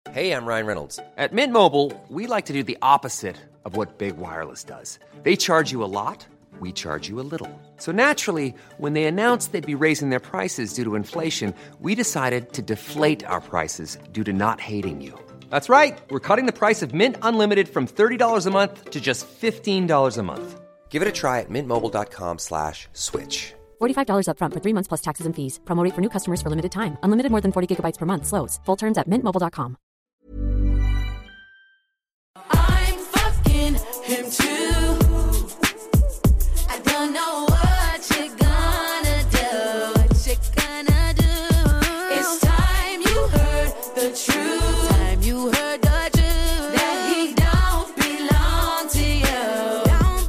Hey, I'm Ryan Reynolds. At Mint Mobile, we like to do the opposite of what Big Wireless does. They charge you a lot, we charge you a little. So naturally, when they announced they'd be raising their prices due to inflation, we decided to deflate our prices due to not hating you. That's right. We're cutting the price of Mint Unlimited from $30 a month to just $15 a month. Give it a try at mintmobile.com/switch. $45 up front for 3 months plus taxes and fees. Promo rate for new customers for limited time. Unlimited more than 40 gigabytes per month. Slows full terms at mintmobile.com. I'm fucking him too. I don't know what you're gonna do. What you gonna do? It's time you heard the truth. Time you heard the truth. That he don't belong to you. Don't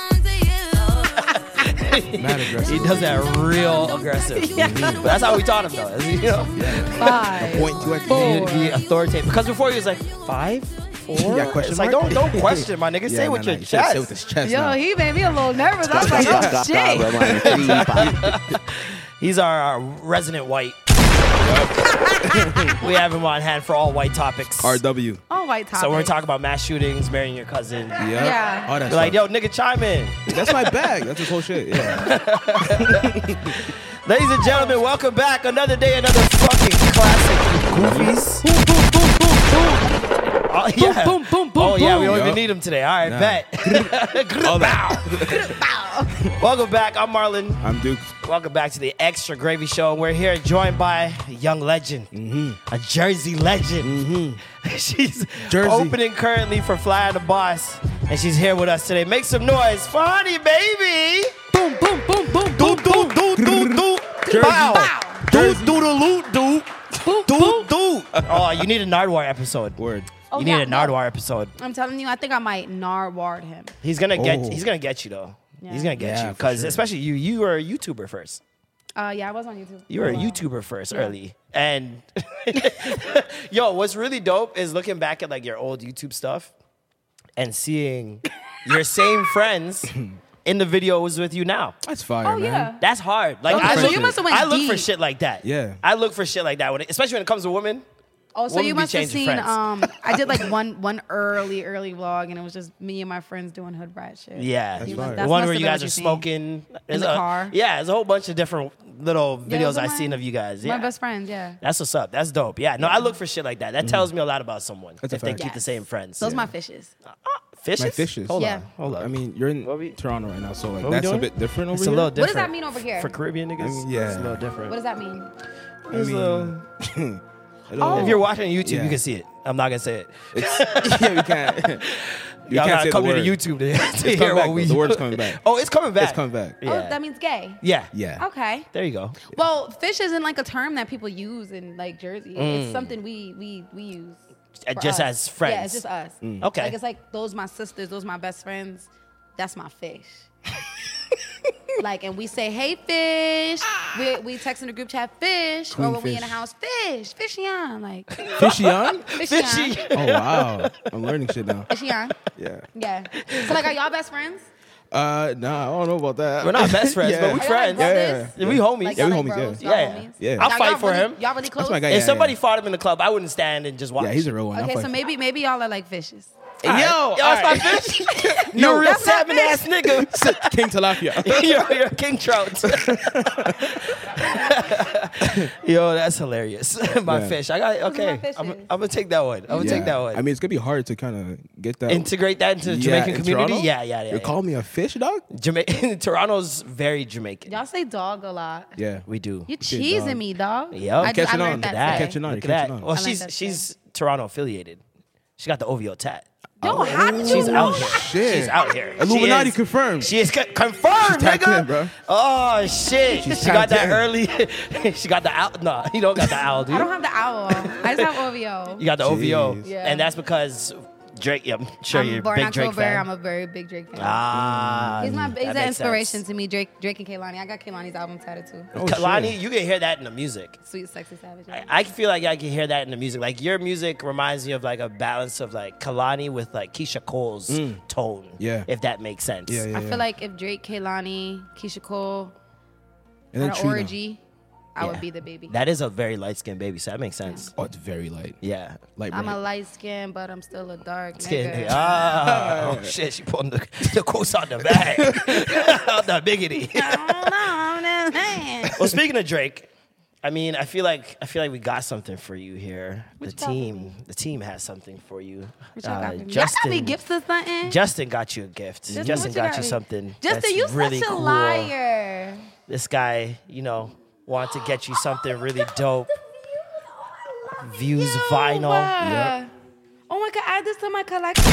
belong to you. Mad aggressive. He does that real aggressive. But that's how we taught him, though. You know? 5, Point to it. 4. Be authoritative. Because before he was like, 5, 4. Yeah, question it's like mark? don't question, my nigga. Say with your you chest. Say with his chest. Yo, now. he made me a little nervous. I was like, oh, shit. He's our resident white. We have him on hand for all white topics. RW. All white topic. So we're talking about mass shootings, marrying your cousin. Yeah. All that You're like, stuff. yo, nigga, chime in. That's my bag. That's his whole shit. Yeah. Ladies and gentlemen, welcome back. Another day, another fucking classic. Goofies. Oh, yeah. boom, boom, boom, Oh, yeah, we boom. don't even Yup. need him today. All right, Nah. bet. All that. Welcome back. I'm Marlon. I'm Duke. Welcome back to the Extra Gravy Show. We're here joined by a young legend, a Jersey legend. She's Jersey. opening currently for Fly on the Boss, and she's here with us today. Make some noise for Honey Baby. Boom, boom, boom, boom, Do, boom, do, do, do, do. Jersey. Bow. Do, do, the loot, do. boom, Do, boom. do. Oh, you need a Nardwar episode. Word. Oh, You need yeah, a no. Nardwar episode. I'm telling you, I think I might Narward him. He's gonna get Oh. you though. Yeah. He's gonna get Yeah, you for because sure. especially you were a YouTuber first. Yeah, I was on YouTube. You were a Wow. YouTuber first early. And yo, what's really dope is looking back at like your old YouTube stuff and seeing your same friends in the videos with you now. That's fire, Oh, man. yeah. That's hard. Like Okay, I so look, you must have went I look for deep. shit like that. Yeah. I look for shit like that, especially when it comes to women. Oh, so Women you be must have changing seen. friends. I did like one early vlog, and it was just me and my friends doing hood rat shit. Yeah, That's the fire. one must where have you been guys what are you've seen. smoking In the car. Yeah, there's a whole bunch of different little Yeah, videos those are I've my- seen of you guys. Yeah, My best friends, yeah. that's what's up. That's dope. Yeah, no, I look for shit like that. That tells me a lot about someone That's a if they fact. keep the Yes. same friends. Those are my fishes. Fishes? My fishes. Hold Yeah. on. Hold on. I mean, you're in What we- Toronto right now, so like What we that's a doing? bit different over it's a here. little What different. does that mean over here? For Caribbean niggas? I mean, yeah. It's a little different. What does that mean? It's a little- Oh. If you're watching YouTube, Yeah. you can see it. I'm not gonna say it. Yeah, we can't. You Y'all can't gotta say come the to word. the YouTube to It's hear coming what back, we. though. The word's coming back. Oh, it's coming back. It's coming back. Yeah. Oh, that means gay. Yeah. Yeah. Okay. There you go. Well, fish isn't like a term that people use in like Jersey. It's something we use. for Just us. as friends. Yeah, it's just us. Okay. Like it's like those my sisters, those my best friends. That's my fish. Like, and we say, "Hey, fish." We text in the group chat, "Fish," Queen or when we in the fish. house, "Fish, fishy on," like Fishy on? fishy on, Fishy. Oh wow, I'm learning shit now. fishy on. Yeah. Yeah. So like, are y'all best friends? Nah, I don't know about that. We're not best friends, Yeah. but we Are y'all friends. like Yeah, brothers? We homies. Like, Yeah, y'all we like homies, bros? yeah. Y'all Yeah. homies? Yeah. I'll Y'all fight for really- him. Y'all really close? That's my guy. If Yeah, somebody yeah. fought him in the club, I wouldn't stand and just watch. Yeah, he's a real one. I'll Okay, fight so for him. maybe y'all are like fishes. Yo, all that's right. my fish. You're a real that's my salmon ass nigga. King Tilapia. you're a king trout. Yo, that's hilarious. My Yeah. fish. I got okay. fishes. I'm gonna take that one. I'm gonna take that one. I mean, it's gonna be hard to kind of get that. Integrate that into the Yeah, Jamaican in community. Toronto? Yeah. You call me a fish, dog? Toronto's very Jamaican. Y'all say dog a lot. Yeah. We do. You say cheesing dog. me, dog. Yup. I Catching on learned to that that. today. Catching on. Look at You're that. catching on. Well, I like she's Toronto affiliated. She got the OVO tat. Yo, how did you She's know out that? here. Shit. She's out here. Illuminati She is- confirmed. She is confirmed, She's tapped nigga. in, bro. Oh shit! She's She got tapped that in. early. She got the owl. No, you don't got the owl, dude. I don't have the owl. I just have OVO. You got the OVO, Jeez. Yeah. and that's because Drake. Yeah, I'm sure I'm you're a born big Drake October. fan. I'm a very big Drake fan. Ah, He's that an makes inspiration sense. to me. Drake and Kehlani. I got Kehlani's album tatted too. Oh, Kalani, shit. you can hear that in the music. Sweet, sexy, savage. I feel like I can hear that in the music. Like your music reminds me of like a balance of like Kalani with like Keisha Cole's tone. Yeah. if that makes sense. Yeah, yeah. I feel like if Drake, Kehlani, Keisha Cole, And then had an Trina. orgy, I would be the baby. That is a very light skinned baby, so that makes sense. Oh, it's very light. Yeah. Light I'm brown. a light skin, but I'm still a dark Skin. nigga. Oh shit, she pulling the quotes out the bag. Out the biggity. I don't know. I'm just saying. Well, speaking of Drake, I mean, I feel like we got something for you here. What The you got for the team has something for you. What y'all got for me? Y'all got me gifts or something? Justin got you a gift. Justin, Justin what you got got you me? something. Justin, that's you really such a cool. liar. This guy, wanted to get you something really dope. Views vinyl. Yep. Oh my God, add this to my collection.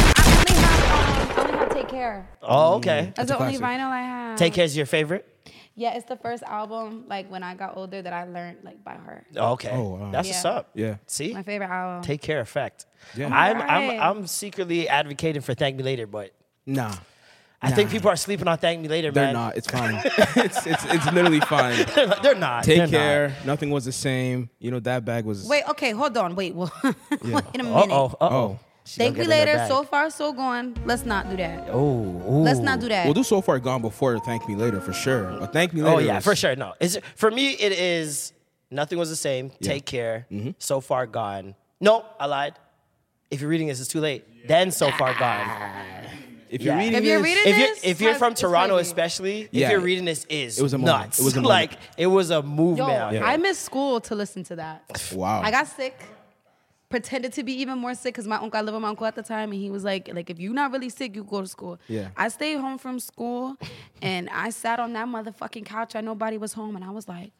I only have Take Care. Oh, okay. That's a the only classic. vinyl I have. Take Care's your favorite? Yeah, it's the first album, like, when I got older that I learned, like, by heart. Okay. Oh, wow. That's what's up. Yeah. See? My favorite album. Take Care effect. Yeah. I'm secretly advocating for Thank Me Later, but Nah. I think people are sleeping on Thank Me Later, They're man. not. It's fine. it's literally fine. They're not. Take They're care. not. Nothing was the same. That bag was. Wait, okay, hold on. Wait, well, in a minute. Uh-oh. Thank Me Later, So Far, So Gone. Let's not do that. Oh. Let's not do that. We'll do So Far Gone before Thank Me Later for sure. But Thank Me Later. Oh, yeah, was- for sure. No. For me, it is Nothing Was the Same, Take Care, So Far Gone. No, I lied. If you're reading this, it's too late. Then So Far Gone. If you're Yeah. reading If you're this, reading If you're from it's Toronto, crazy. especially, Yeah. if you're reading this, is It was a moment. nuts. It was a like moment. it was a movement. Yo, out here. I missed school to listen to that. wow. I got sick. Pretended to be even more sick because I lived with my uncle at the time, and he was like, if you're not really sick, you go to school. Yeah. I stayed home from school, and I sat on that motherfucking couch and nobody was home, and I was like,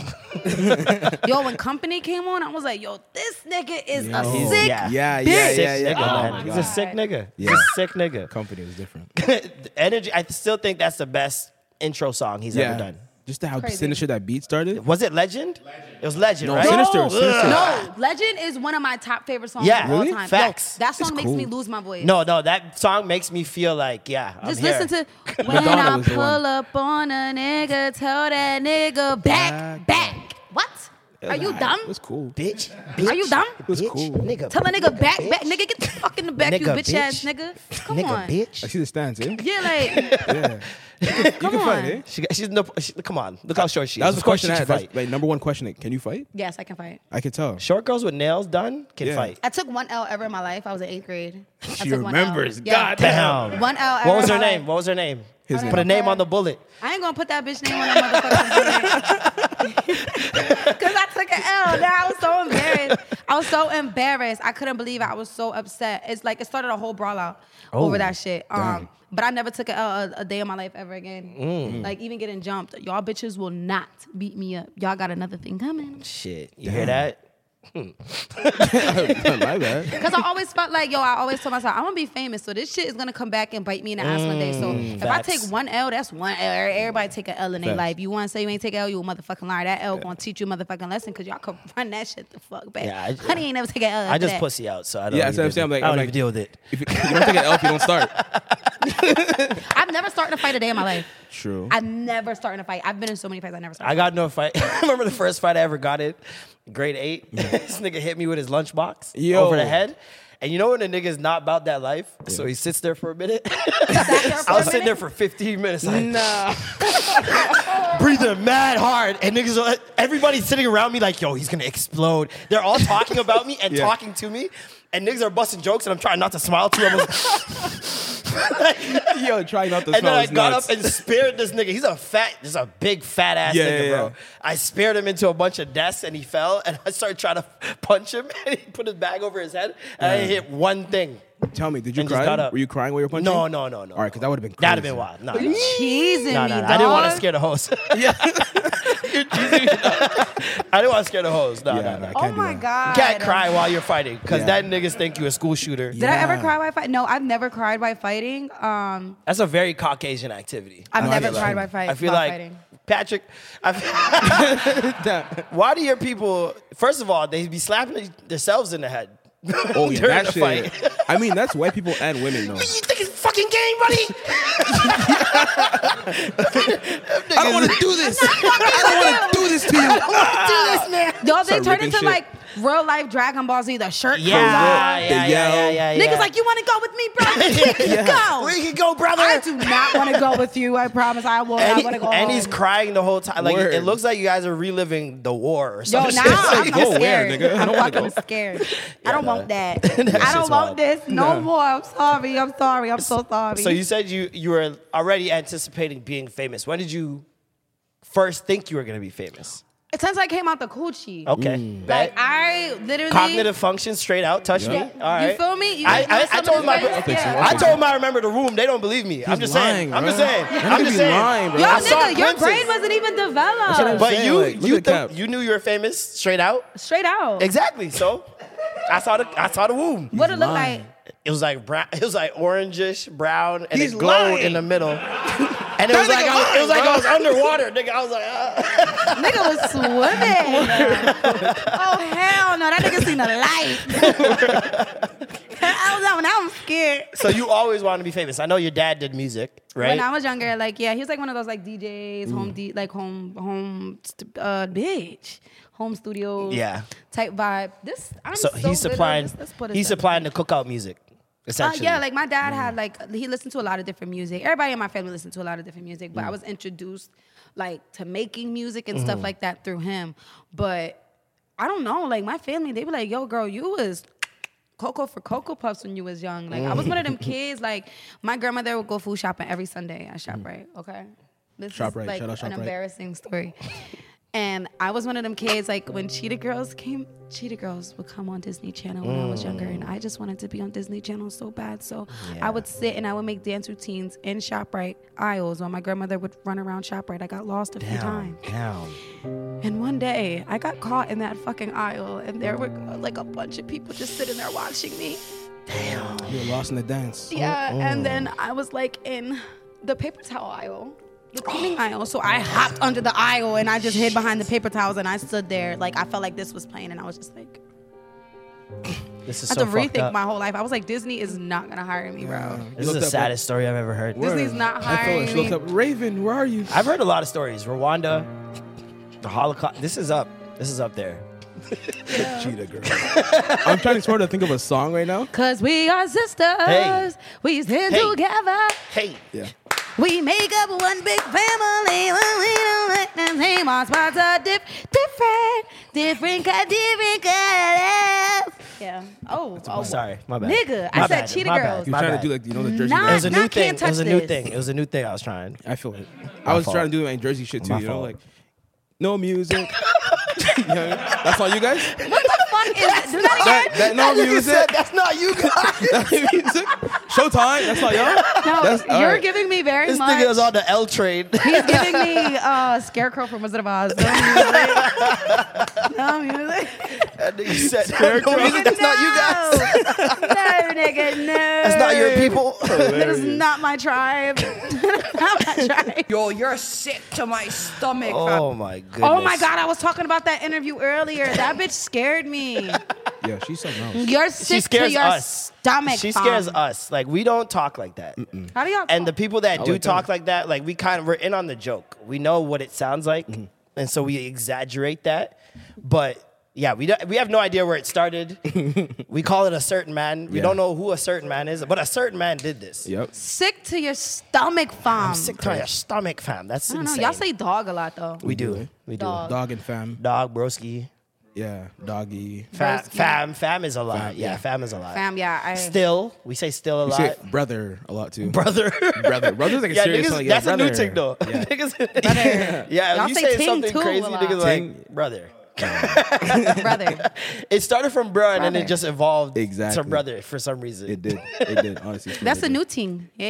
yo, when Company came on, I was like, yo, this nigga is a Yo. sick. Yeah, Sick yeah. nigga, Oh man. my He's God. a sick nigga. Yeah. He's a sick nigga. Company was different. The energy. I still think that's the best intro song he's ever done. Just how Crazy. sinister that beat started. Was it Legend? It was Legend, No, right? Sinister. Sinister. No, Legend is one of my top favorite songs Yeah. of all Really? time. Facts. Yo, that song It's makes cool. me lose my voice. No, that song makes me feel like, I'm Just here. listen to when Madonna I was the pull one. up on a nigga, tell that nigga back. What? Are you dumb? It was cool. bitch. Are you dumb? It was cool. Nigga. Tell a nigga back. Nigga, get the fuck in the back, you Nigga, bitch ass bitch. nigga. Come Nigga, on. bitch. I see the stance, eh? Yeah, like, Yeah. come You can on. fight, eh? Come on. Look how short she is. That was the Of course question I she had. can That's fight. like number one question. Can you fight? Yes, I can fight. I can tell. Short girls with nails done can Yeah. fight. I took one L ever in my life. I was in 8th grade. I She took one L. remembers. Yeah. God damn. Damn. One L ever What was in her my name? life. What was her name? His name. Put a name on the bullet. I ain't gonna put that bitch name on that motherfucker's Because I took an L. Now I was so embarrassed. I was so embarrassed. I couldn't believe it. I was so upset. It's like it started a whole brawl out over that shit. damn. But I never took an L a day in my life ever again. Like even getting jumped. Y'all bitches will not beat me up. Y'all got another thing coming. Shit. You hear that? My bad. Because I always felt like, I always told myself, I'm gonna be famous, so this shit is gonna come back and bite me in the ass one day. So if I facts. take one L, that's one L. Everybody take an L in their Facts. life. You wanna say you ain't take an L, you a motherfucking liar. That L gonna teach you a motherfucking lesson because y'all could run that shit the fuck back. Yeah, Honey ain't never take an L. I after just that. pussy out, so I don't. Yeah, that's what I'm even- saying. I'm like, I don't I'm even like- deal with it. If you don't take an L, if you don't start. I've never started a fight a day in my life. True. I've never started a fight. I've been in so many fights. I never started. I got no fight. I remember the first fight I ever got in, grade 8. This nigga hit me with his lunchbox Yo. over the head. And you know when a nigga's not about that life? So he sits there for a minute. I I was sitting there for 15 minutes. Like, breathing mad hard. And niggas, everybody's sitting around me like, yo, he's going to explode. They're all talking about me and Yeah. talking to me. And niggas are busting jokes and I'm trying not to smile too. I'm like, Yo, try not to and then smell. I It's got nuts. up and speared this nigga. He's a big fat ass Yeah, nigga, yeah, bro. yeah. I speared him into a bunch of desks and he fell. And I started trying to punch him and he put his bag over his head. And I hit one thing. Tell me, did you and just cry? got up. Were you crying while you were punching? No. All right, because that would have been crazy. That'd have been wild. No, You cheesing no, me, no, dog. I didn't want to scare the host. I didn't want to scare the host. No, Yeah, no, no, no. I Oh can't do my that. god. You can't cry while you're fighting because Yeah. that niggas think you a school shooter. Did I ever Yeah. cry by fight? No, I've never cried by fighting. That's a very Caucasian activity. I've No, I never feel cried like- by fight. I feel by like fighting. Patrick. Why do your people? First of all, they be slapping themselves in the head. Oh yeah, during that the shit. fight. I mean, that's white people and women though. You think it's a fucking game, buddy? I don't want to do this. I don't want to do this to you. Yo, they Start turn ripping into shit. like real life Dragon Ball Z, the shirt comes off. Yeah. Niggas like, you want to go with me, bro? Go. Where you can go, brother? I do not want to go with you. I promise I will not want to go. And he's crying the whole time. Like Word. it looks like you guys are reliving the war or Yo, something. now I'm Go where, scared. nigga? I I'm don't wanna fucking go. scared. I don't want that. I shit's don't wild. want this no more. I'm sorry. I'm so sorry. So you said you were already anticipating being famous. When did you first think you were going to be famous? since I came out the coochie. Okay. Like Bet. I literally Cognitive function straight out. Touch me. All right. You feel me? You I want told some my of this? think so. Yeah. I told him I remember the room. They don't believe me. I'm just saying. lying, I'm just bro. saying. That I'm nigga just be saying. lying, bro. Yo, I saw nigga, your glimpses. brain wasn't even developed. I'm But saying, you like, look at Cap. you knew you were famous straight out. Straight out. Exactly. So I saw the womb. What it look like? It was like brown. It was like orangish brown, and He's it glowed lying. in the middle. And it was like I was underwater, nigga. I was like, Nigga was swimming. Oh hell no, that nigga seen the light. Now I'm scared. So you always wanted to be famous. I know your dad did music, right? When I was younger, like he was like one of those like DJs, home studios, type vibe. He's supplying the cookout music, essentially. Yeah, like my dad had he listened to a lot of different music. Everybody in my family listened to a lot of different music, but I was introduced like to making music and stuff like that through him. But I don't know, like my family, they be like, "Yo, girl, you was Cocoa for Cocoa Puffs when you was young." Like I was one of them kids. Like my grandmother would go food shopping every Sunday at ShopRite. Okay, this ShopRite, is like shout out an ShopRite. embarrassing story. And I was one of them kids, like when Cheetah Girls would come on Disney Channel when I was younger, and I just wanted to be on Disney Channel so bad. So I would sit and I would make dance routines in ShopRite aisles while my grandmother would run around ShopRite. I got lost a few times. And one day, I got caught in that fucking aisle, and there were like a bunch of people just sitting there watching me. You were lost in the dance. Yeah, and then I was like in the paper towel aisle. The cleaning aisle. So I hopped under the aisle and I just hid behind the paper towels and I stood there. Like I felt like this was playing and I was just like, This is I had so to fucked rethink up. my whole life. I was like, Disney is not gonna hire me, bro. This is the saddest story I've ever heard. Disney's not I feel hiring like she me. looked up, Raven, where are you? I've heard a lot of stories. Rwanda, the Holocaust. This is up there. Cheetah girl. I'm trying to think of a song right now. Cause we are sisters. Hey. We stand Hey. together. Hey. Yeah. We make up one big family. When we don't like the same, our spots are different colors. Yeah. Oh, Sorry, my bad. Nigga, I My said bad, Cheetah my Girls. bad, You my trying bad. to do like, the Jersey Nah. It was dance. a new Not thing. can't It was a touch new this. thing. It was a new thing I was trying. I feel it. I was trying to do like Jersey shit too, My you know, fault. like no music. You know what I mean? That's all you guys? What the fuck is that? Do that again. No Nigga music. said, that's not you guys. Music. Showtime. That's all y'all. No, That's- all you're right. giving me very This much. nigga is on the L train. He's giving me Scarecrow from Wizard of Oz. No music. No music. That nigga said, no music. That's not you guys. No, nigga, no. That's not your people. That is not my tribe. Not my tribe. Yo, you're sick to my stomach. Oh my goodness. Oh my God, I was talking about that interview earlier. That bitch scared me. Yeah, she's something else. You're She sick to scares your us. stomach. She fam. scares us. Like we don't talk like that. How do y'all And the talk? people that do like talk that. like that, like we're in on the joke. We know what it sounds like, and so we exaggerate that. But yeah, we have no idea where it started. We call it a certain man. We Yeah. don't know who a certain man is, but a certain man did this. Yep. Sick to your stomach, fam. I'm sick to your stomach, fam. That's I don't know. insane. Y'all say dog a lot though. we do. We do. Dog. Dog and fam. Dog, broski. Yeah. Doggy. Fam is a lot. Yeah, fam is a lot. Fam, yeah. Still, we say still a We lot. say brother a lot too. Brother. Brother's like a Yeah, serious niggas, like, that's a new brother. thing though. Yeah. Niggas, yeah, Y'all you say say ting something too a crazy, lot. niggas Ting. like brother. Brother. It started from bruh and then Brother. it just evolved Exactly. to brother for some reason. It did. It did. Honestly. That's a new thing, eh?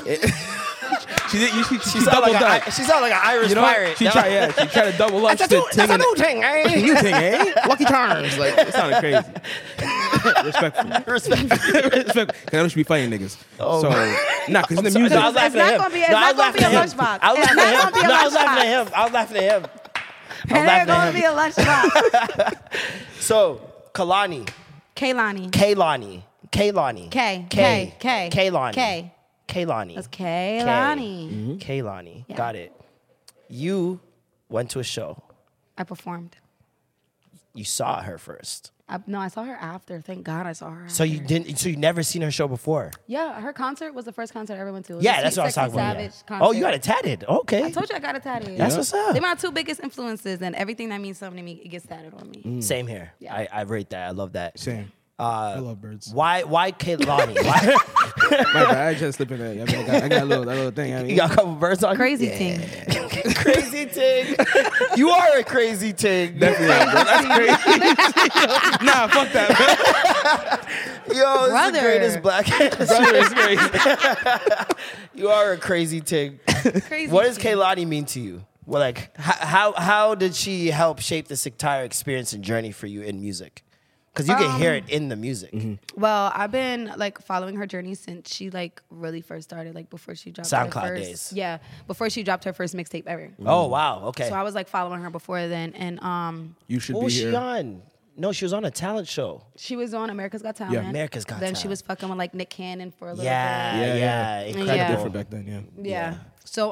She did. She She sounded doubled like, up. she sounded like an Irish You know what? pirate. She tried. Yeah. She tried to double up. That's She a said ting new thing, eh? New thing, eh? Lucky Charms. Like it sounded crazy. Respectful. Respectful. Cause I know she be fighting niggas. Oh. So nah, cause in the So- music. no, I was laughing not at him. gonna be- it's No, I not was gonna be laughing a at him. lunchbox. I was It's laughing not at gonna be him. a No, I was laughing at lunchbox. him. I was laughing at him. And there's laughing at gonna him. be a lunchbox. So, Kalani. Kaylani. Kaylani. K. Kaylani. K. Kaylani. That's Kaylani. Kaylani. Yeah. Got it. You went to a show. I performed. you saw her first. No, I saw her after. Thank God I saw her. So you after. didn't. So you never seen her show before. Yeah, her concert was the first concert I ever went to. It was Yeah, a that's what I was Sexy talking about. Savage Yeah. concert. Oh, you got it tatted. Okay. I told you I got it tatted. That's what's up. They're my two biggest influences, and everything that means something to me, it gets tatted on me. Same here. Yeah. I rate that. I love that. Same. I love birds. Why Kehlani? Why? My bad. I just slipped in there. I mean, I got a little thing. I mean, You got a couple birds on. Crazy thing. Crazy Ting. You are a crazy Ting. definitely, bro. That's crazy. Nah, fuck that, man. Yo, it's Brother. the greatest black. Brother is crazy. You are a crazy Ting. Crazy What does thing. Kehlani mean to you? Well, like, how did she help shape this entire experience and journey for you in music? Because you can hear it in the music. Well, I've been like following her journey since she like really first started, like before she dropped SoundCloud her first, days. Yeah, before she dropped her first mixtape ever. Oh wow, okay. So I was like following her before then, and You should What be was she here. on? No, she was on a talent show. she was on America's Got Talent. Yeah. America's Got Then Talent. she was fucking with like Nick Cannon for a little Yeah, bit. yeah, incredible. Yeah. Different back then, yeah. Yeah. So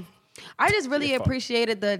I just really appreciated the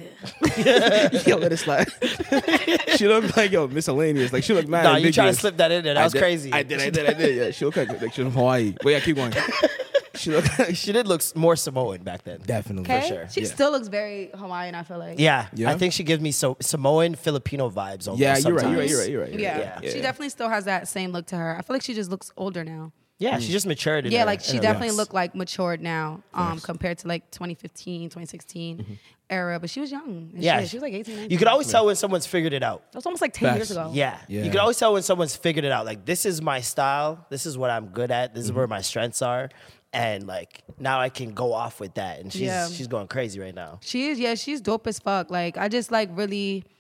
nigga. Yo, let it slide. She looked like miscellaneous. Like she looked mad. No, you tried to ambiguous. slip that in there. That was crazy. I did. Yeah, she looked like she was from Hawaii. But yeah, keep going. She looked like She did look more Samoan back then. definitely. Okay. sure. She Yeah. still looks very Hawaiian, I feel like. Yeah, Yeah? I think she gives me Samoan Filipino vibes. Almost Yeah, you're right. sometimes. You're right. Yeah. Yeah. She definitely still has that same look to her. I feel like she just looks older now. Yeah, she just matured. In Yeah, her- like in she her definitely looks. looked like matured now, compared to like 2015, 2016 era. But she was young. as Yeah, shit. She was like 18, 19. You could always tell when someone's figured it out. That was almost like 10 years Facts. ago. Yeah. Yeah. You can always tell when someone's figured it out. Like, this is my style. This is what I'm good at. This is where my strengths are. And, like, now I can go off with that. And she's going crazy right now. She is, yeah, she's dope as fuck. Like, I just fucked with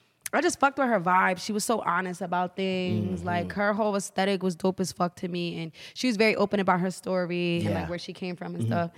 her vibe. She was so honest about things. Like, her whole aesthetic was dope as fuck to me. And she was very open about her story and, like, where she came from and stuff.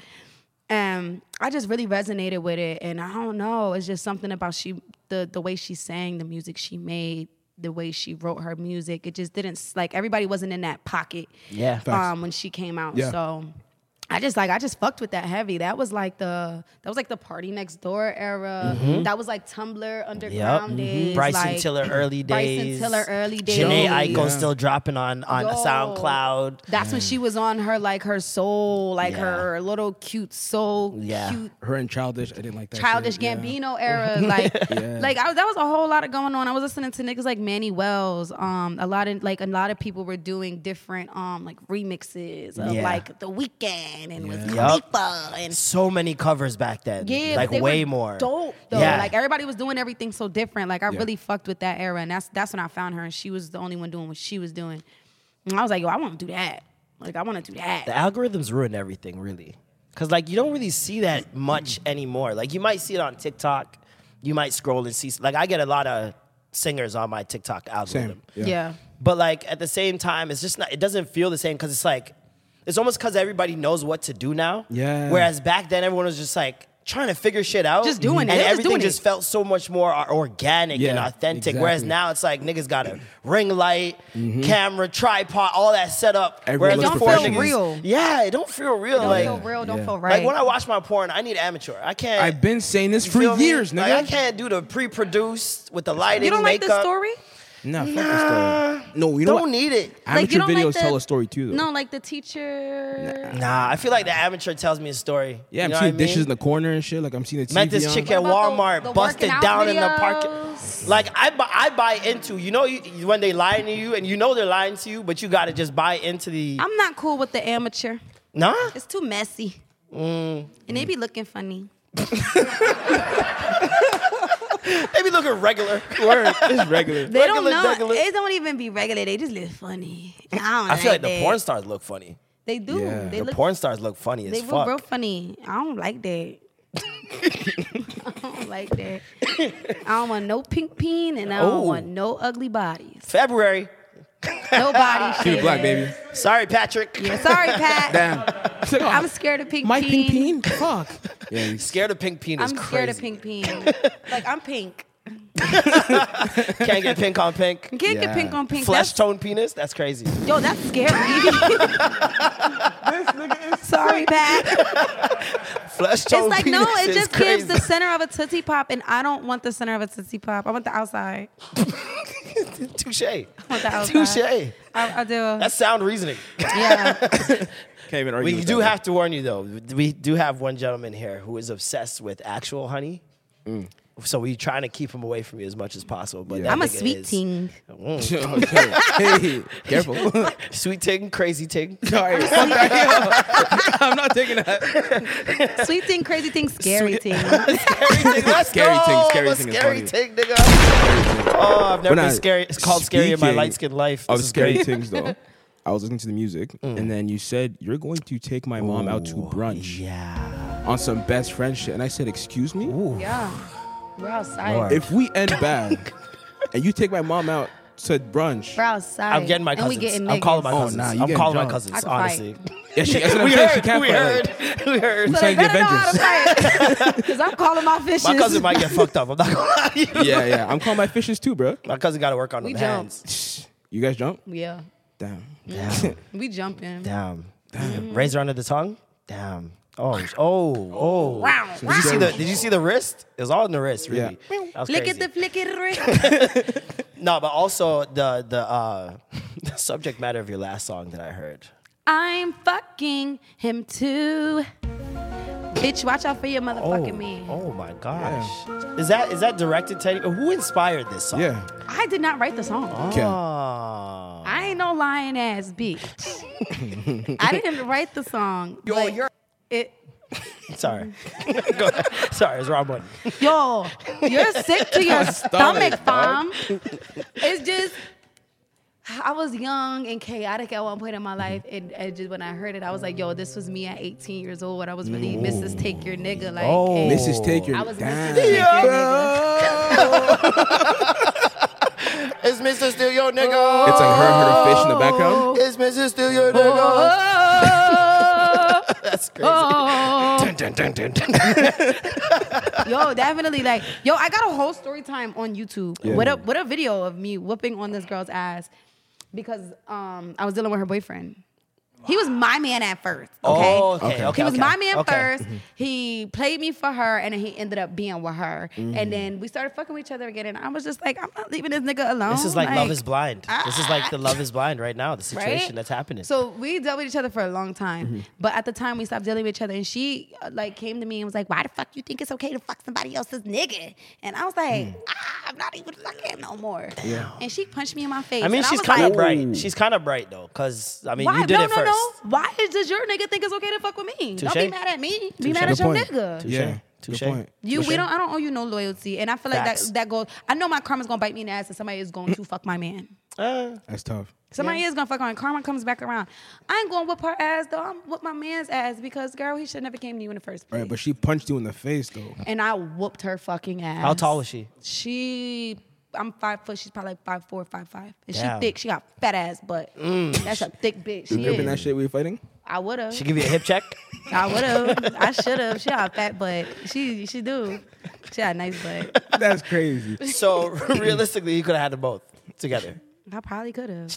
And I just really resonated with it. And I don't know, it's just something about the way she sang, the music she made, the way she wrote her music. It just didn't, like, everybody wasn't in that pocket Yeah. when she came out. Yeah. So I just fucked with that heavy. That was like the Party Next Door era. That was like Tumblr underground days. Bryson like, Tiller early days. Bryson Tiller early days. Janae Yo. Aiko still dropping on SoundCloud. That's when she was on her like her soul, like Yeah. her little cute soul, Yeah. cute Her and Childish, I didn't like that. Childish shit. Yeah. Gambino era. Like, that was a whole lot of going on. I was listening to niggas like Manny Wells. A lot of people were doing different like remixes of Yeah. like The Weeknd and with Yup. Khalifa and So many covers back then. yeah, like but they way were more. dope though. Yeah. Like everybody was doing everything so different. Like I Yeah. really fucked with that era, and that's when I found her, and she was the only one doing what she was doing. And I was like, yo, I want to do that. Like I want to do that. The algorithms ruin everything, really. Because, like, you don't really see that much anymore. Like, you might see it on TikTok. You might scroll and see. Like, I get a lot of singers on my TikTok algorithm. Same. Yeah. But, like, at the same time, it's just not, it doesn't feel the same because it's like, it's almost because everybody knows what to do now. Yeah. Whereas back then, everyone was just like, trying to figure shit out. Just doing it. And They were just everything doing just it. felt so much more organic and Yeah, authentic. Whereas exactly. now it's like niggas got a ring light, camera, tripod, all that set up. Everyone Whereas looks before professional. niggas- Real. Yeah, it don't feel real. Don't like, feel real. Don't yeah. feel right. like when I watch my porn, I need amateur. I can't. I've been saying this you for feel me? years, nigga. Like, I can't do the pre-produced with the lighting, you don't like makeup. the story? Nah, fuck the story. No, you know Don't what? need it. Amateur you don't videos like the- tell a story too, though. No, like the teacher. Nah, I feel like the amateur tells me a story. Yeah, You I'm know seeing what I dishes mean? in the corner and shit. Like I'm seeing the TV Met this on. chick at What about Walmart, the busted working out down in the parking. videos? Like I buy into, you know, when they lying to you and you know they're lying to you, but you gotta just buy into the. I'm not cool with the amateur. Nah. It's too messy. And they be looking funny. They be looking regular. Word, it's regular. They don't Regular, know. regular. They don't even be regular. They just look funny. I don't I feel like the that. porn stars look funny. They do. Yeah. They The look. porn stars look funny as They fuck. real funny. I don't like that. I don't like that. I don't want no pink peen, and I don't Oh. want no ugly bodies. February. No body Keep it shit. black, baby. Sorry, Patrick. Yeah, sorry, Pat. Damn. She's like, oh, I'm scared of pink my peen. pink peen. Fuck. Yeah, he's Scared of pink peen is I'm crazy. scared of pink peen. Like I'm pink. Can't get pink on pink. Can't get pink on pink. Flesh tone penis. That's crazy. Yo, that's scary. Sorry, Pat. Flesh tone It's like, no, penis it is just crazy. gives the center of a Tootsie Pop, and I don't want the center of a Tootsie Pop. I want the outside. Touche. I want the outside. Touche. I do. That's sound reasoning. Yeah. Can't even argue We with do that. have to warn you, though. We do have one gentleman here who is obsessed with actual honey. So we're trying to keep him away from you as much as possible. But that I'm a nigga sweet is- ting. Hey, careful. Sweet ting, crazy ting. Sorry, fuck that. I'm not taking that. Sweet ting, crazy ting, scary ting. Scary ting. Let's Scary go. ting, scary I'm a ting is scary funny. ting, nigga. Oh, I've never But been nah, scary. It's called scary in my speaking light skinned life. Of This is scary great. things, though. I was listening to the music, and then you said you're going to take my mom out to brunch Yeah. on some best friend shit, and I said, "Excuse me, Yeah. We're outside. Lord. if we end bad, and you take my mom out to brunch, We're outside. I'm getting my And cousins. we getting I'm calling my niggas. Oh, cousins. nah, you I'm getting calling my drunk. cousins, I can fight. honestly. yeah, that's what I'm We saying. She heard. can't We fight. heard. We heard. We They sang the better know how to Avengers. fight. Because I'm calling my fishes. My cousin might get fucked up. I'm not gonna lie to you. Yeah, I'm calling my fishes too, bro. My cousin got to work on We them jump. hands. You guys jump? Yeah. Damn. Damn. We jumping. Damn. Razor under the tongue. Damn. Oh. Wow. Did you see the wrist? It was all in the wrist, really. Yeah. That was Flick crazy. it, the flick it. No, but also the subject matter of your last song that I heard. I'm fucking him too. Bitch, watch out for your motherfucking man. Oh my gosh. Is that directed to any, who inspired this song? Yeah. I did not write the song. Okay. Oh. I ain't no lying ass bitch. I didn't write the song. Yo, you're it. sorry. Go ahead. Sorry, it's wrong button. Yo, you're sick to your stomach, dog. fam. It's just, I was young and chaotic at one point in my life, and just when I heard it, I was like, "Yo, this was me at 18 years old. I was really Mrs. Take Your Nigga, like, and Mrs. Take Your I was Damn. Mrs. Take Your Nigga." It's Mr. Steal Your Nigga. It's like her fish in the background. It's Mr. Steal Your Nigga. Oh, That's crazy. oh. Dun, dun, dun, dun, dun. Yo, definitely, like, yo, I got a whole story time on YouTube Yeah. with a video of me whooping on this girl's ass because I was dealing with her boyfriend. He was my man at first, okay? Oh, okay. He was my man okay. first. He played me for her, and then he ended up being with her. And then we started fucking with each other again, and I was just like, I'm not leaving this nigga alone. This is like Love is Blind. This is like the Love is Blind right now, the situation Right? that's happening. So we dealt with each other for a long time, but at the time we stopped dealing with each other, and she like came to me and was like, "Why the fuck you think it's okay to fuck somebody else's nigga?" And I was like, "I'm not even fucking no more." Yeah. And she punched me in my face. I mean, and she's was kind of like, bright. She's kind of bright though, because I mean, Why? you did no, it no, first. no. Why does your nigga think it's okay to fuck with me? Don't be Touche. mad at me. Be Touche. mad at Good your point. nigga. Yeah. Touche. Good point. I don't owe you no loyalty, and I feel like Facts. that goes. I know my karma's gonna bite me in the ass, and somebody is going to fuck my man. That's tough. Somebody is gonna fuck her, and karma comes back around. I ain't gonna whoop her ass though. I'm whoop my man's ass because girl, he should never came to you in the first place. Right, but she punched you in the face though. And I whooped her fucking ass. How tall was she? I'm 5 foot. She's probably like 5'4", 5'5". And Damn. she thick. She got fat ass butt. That's a thick bitch. She You gripping that is. shit we were fighting? I would have. She give you a hip check? I would have. I should have. She got a fat butt. She do. She got a nice butt. That's crazy. So realistically, you could have had them both together. I probably could have.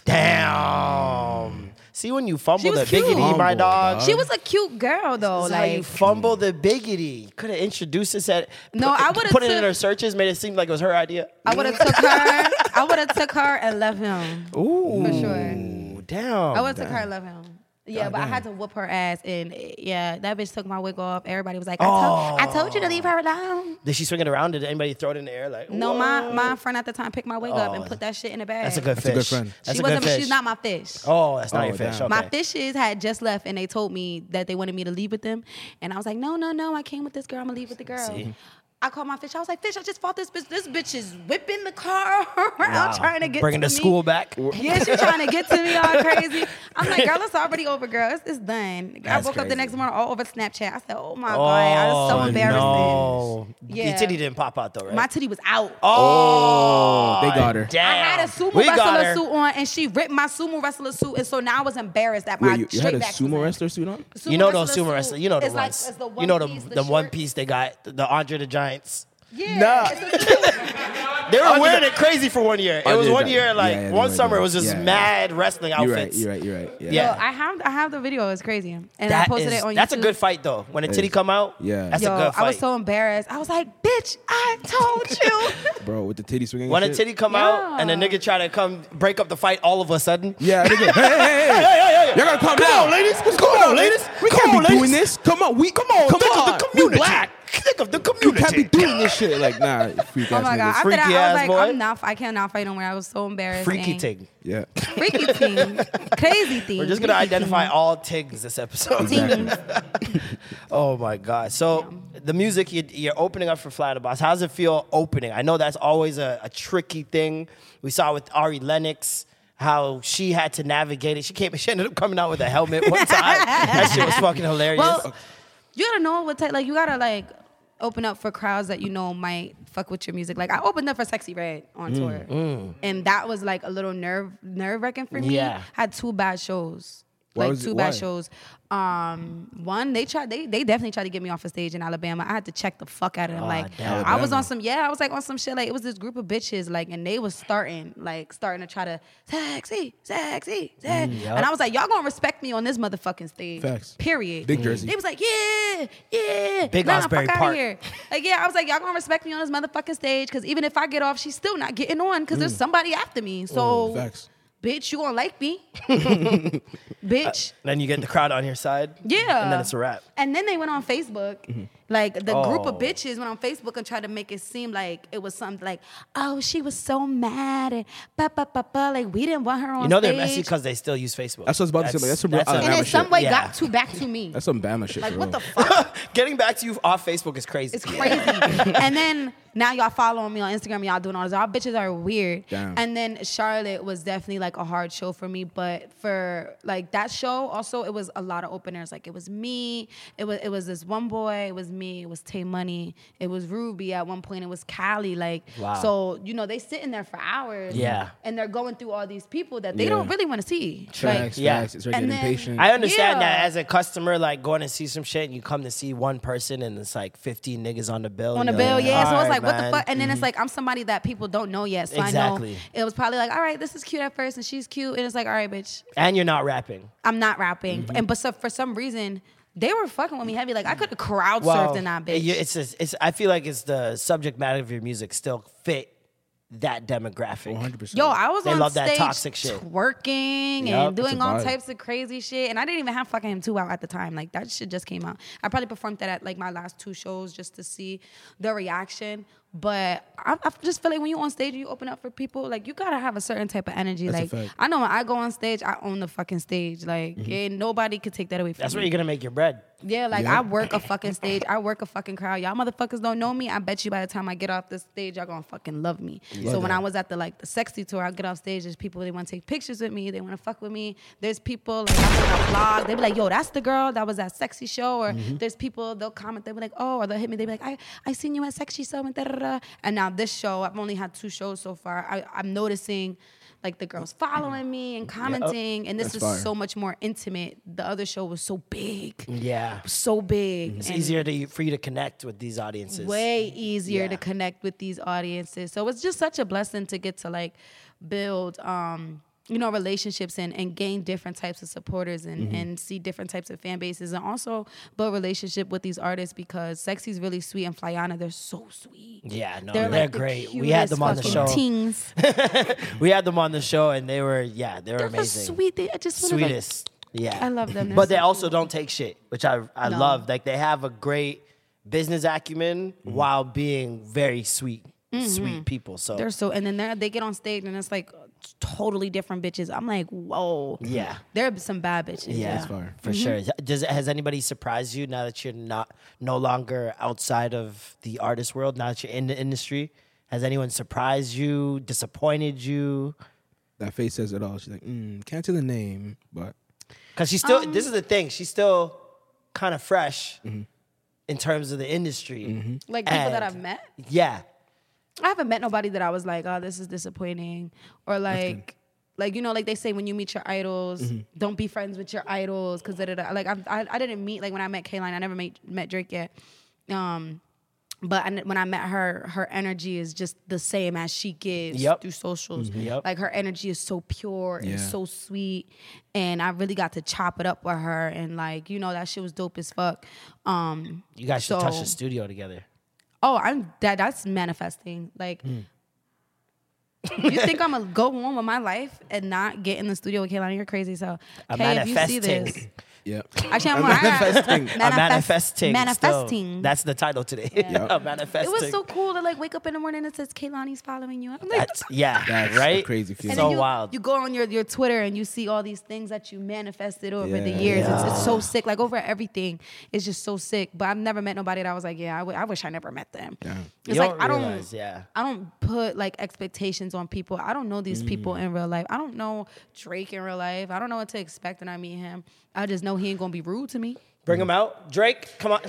Damn. See, when you fumble the was cute. biggity, my Fumble, dog. She was a cute girl though. That's how you Like fumble the biggity. Could have introduced this at. No, I would've put it in took- her searches, made it seem like it was her idea. I would have took her. I would have took her and left him. Ooh, For sure. Damn. I would have took her and left him. Yeah, but I had to whoop her ass, and yeah, that bitch took my wig off. Everybody was like, I told you to leave her alone. Did she swing it around? Did anybody throw it in the air? Like, No, whoa? my friend at the time picked my wig up and Oh. put that shit in the bag. That's a good That's a fish. good friend. That's She a good wasn't. fish. She's not my fish. Oh, that's not Oh, your fish. damn. Okay. My fishes had just left, and they told me that they wanted me to leave with them, and I was like, no, I came with this girl. I'm gonna leave with the girl. See? I called my fish. I was like, fish, I just fought this bitch. This bitch is whipping the car around Wow. trying to get Bringing to the me. school back. Yeah, she's trying to get to me all crazy. I'm like, girl, it's already over, girl. It's done. That's I woke up the crazy. next morning all over Snapchat. I said, oh my God, I was so embarrassing. No. Yeah. Your titty didn't pop out though, right? My titty was out. Oh, They got her. Damn. I had a sumo We got wrestler her. suit on, and she ripped my sumo wrestler suit, and so now I was embarrassed that my Wait, you had a straight back was sumo in. wrestler suit on? Sumo You know those wrestler sumo suit wrestlers. You know the is like- ones. it's the one You know piece, the one short- piece they got. The Andre the Giants. Yeah, Nah. it's a suit. They were wearing it crazy for 1 year. It was 1 year, like Yeah, one they summer, were. it was just Yeah. mad wrestling You're outfits. right. You're right. Yeah. Yeah. Yo, I have the video. It's crazy, and I That posted is- it on YouTube. that's a good fight though. When a titty come out, Yeah. that's Yo, a good fight. I was so embarrassed. I was like, "Bitch, I told you." Bro, with the titty swinging. when a and shit. titty come out and a nigga try to come break up the fight all of a sudden. Yeah, nigga. Hey. Y'all gotta calm down. on, ladies. What's Come going on, on, ladies. ladies? We Come can't on, be doing ladies. this. Come on. Come on, think of the community. We black. Think of the You community. can't be doing this shit. Like, nah, freak Oh ass my god! niggas. After Freaky that, I ass was like, boy. I cannot fight no more. I was so embarrassed. Freaky and- ting. Yeah. Freaky thing, crazy thing. We're just gonna freaky identify thing. all tigs this episode. Things. Oh my god! So the music you're opening up for Fly the Boss. How does it feel opening? I know that's always a tricky thing. We saw with Ari Lennox how she had to navigate it. She ended up coming out with a helmet one time. That shit was fucking hilarious. Well, you gotta know what type. Like, you gotta like open up for crowds that you know might fuck with your music. Like, I opened up for Sexy Red on tour, and that was like a little nerve wracking for me. Yeah. I had 2 bad shows. Why Like was it- 2 why? bad shows. One, they definitely tried to get me off a stage in Alabama. I had to check the fuck out of them. Like, damn. I was on some, I was like on some shit. Like, it was this group of bitches, like, and they was starting to try to sexy. And I was like, y'all gonna respect me on this motherfucking stage. Facts. Period. Big Jersey. They was like, yeah. Big nah, Osbury fuck outta Park. here. Like, I was like, y'all gonna respect me on this motherfucking stage, because even if I get off, she's still not getting on, because there's somebody after me. So, Facts. bitch, you gonna like me. Bitch. then you get the crowd on your side. Yeah. And then it's a wrap. And then they went on Facebook. Like, the group of Oh. bitches went on Facebook and tried to make it seem like it was something like, oh, she was so mad and like, we didn't want her on You know stage. they're messy because they still use Facebook. That's what I was about to say. Like, that's some real and Alabama in some shit. way Yeah. got back to me. That's some Bama shit. Like, for what the real. fuck? Getting back to you off Facebook is crazy. It's crazy. And then now y'all following me on Instagram, y'all doing all this. Y'all bitches are weird. Damn. And then Charlotte was definitely like a hard show for me. But for like that show, also it was a lot of openers. Like, it was me, it was this one boy, it was me, it was Tay Money, it was Ruby at one point, it was Callie. Like, Wow. so they sitting there for hours. Yeah. And they're going through all these people that they Yeah. don't really want to see. Facts, Yeah. facts. It's very And getting then- impatient. I understand Yeah. that as a customer, like going to see some shit, and you come to see one person, and it's like 15 niggas on the bill. On the You're bill, like, yeah. So it's "Alright, like, what the man." fuck? And then it's like, I'm somebody that people don't know yet. So I Exactly. know it was probably like, all right, this is cute at first, and she's cute. And it's like, all right, bitch, And you're not rapping. I'm not rapping. Mm-hmm. But so for some reason, they were fucking with me heavy. Like, I could have crowd surfed in that bitch. It's. I feel like it's the subject matter of your music still fit that demographic. 100%. Yo, I was They on love that stage toxic shit. twerking Yup. and doing It's a all vibe. types of crazy shit. And I didn't even have Fucking Him 2 out at the time. Like, that shit just came out. I probably performed that at like my last 2 shows just to see the reaction. But I just feel like when you on stage and you open up for people, like, you gotta have a certain type of energy. That's a Like, fact. I know when I go on stage, I own the fucking stage. Like, ain't nobody could take that away from That's me. where you're gonna make your bread. Yeah, like, Yeah. I work a fucking stage. I work a fucking crowd. Y'all motherfuckers don't know me. I bet you by the time I get off the stage, y'all gonna fucking love me. So when I was at the Sexy tour, I get off stage, there's people, they want to take pictures with me. They want to fuck with me. There's people, like, I'm on a vlog. They be like, yo, that's the girl that was at Sexy show. Or there's people, they'll comment. They be like, oh, or they'll hit me. They be like, I seen you at Sexy show and da-da-da. And now this show, I've only had 2 shows so far. I'm noticing, like, the girls following me and commenting. And this That's is fire. so much more intimate. The other show was so big. Yeah. So big. It's and easier for you to connect with these audiences. way easier Yeah. to connect with these audiences. So it's just such a blessing to get to like build relationships and gain different types of supporters and see different types of fan bases, and also build relationship with these artists, because Sexy's really sweet and Flyana, they're so sweet. Yeah, no, They're they're like the great. We had cutest them on the fucking show. Tings. We had them on the show, and they were They're amazing. sweet. They just wanna, like, Sweetest. Yeah. I love them. They're But they so also cute. don't take shit, which I No. love. Like, they have a great business acumen while being very sweet people. So They're so, and then they get on stage and it's like totally different bitches. I'm like, whoa. yeah. There are some bad bitches. Yeah, That's fire. for sure. Has anybody surprised you now that you're no longer outside of the artist world? Now that you're in the industry, has anyone surprised you, disappointed you? That face says it all. She's like, can't tell the name, but Because she's still. This is the thing. She's still kind of fresh in terms of the industry. Like people that And- I've met. Yeah. I haven't met nobody that I was like, oh, this is disappointing. Or like like they say when you meet your idols, don't be friends with your idols. Cause like I didn't meet, like when I met K-Line, I never met Drake yet. But when I met her, her energy is just the same as she gives through socials. Like her energy is so pure and so sweet, and I really got to chop it up with her, and like that shit was dope as fuck. You guys should touch the studio together. Oh, that's manifesting. Like, you think I'm gonna go on with my life and not get in the studio with Kehlani? You're crazy. So, Kay, if you see this. Yeah. Actually, I'm manifesting. Manifesting. That's the title today. Manifesting. It was so cool to like wake up in the morning and it says Kehlani's following you. I'm like, that's right. A crazy feeling. and then wild. You go on your Twitter and you see all these things that you manifested over the years. It's so sick. Like over everything, it's just so sick. But I've never met nobody that I was like, I wish I never met them. Yeah. It's like I don't put like expectations on people. I don't know these people in real life. I don't know Drake in real life. I don't know what to expect when I meet him. I just know he ain't gonna be rude to me. Bring him out, Drake. Come on.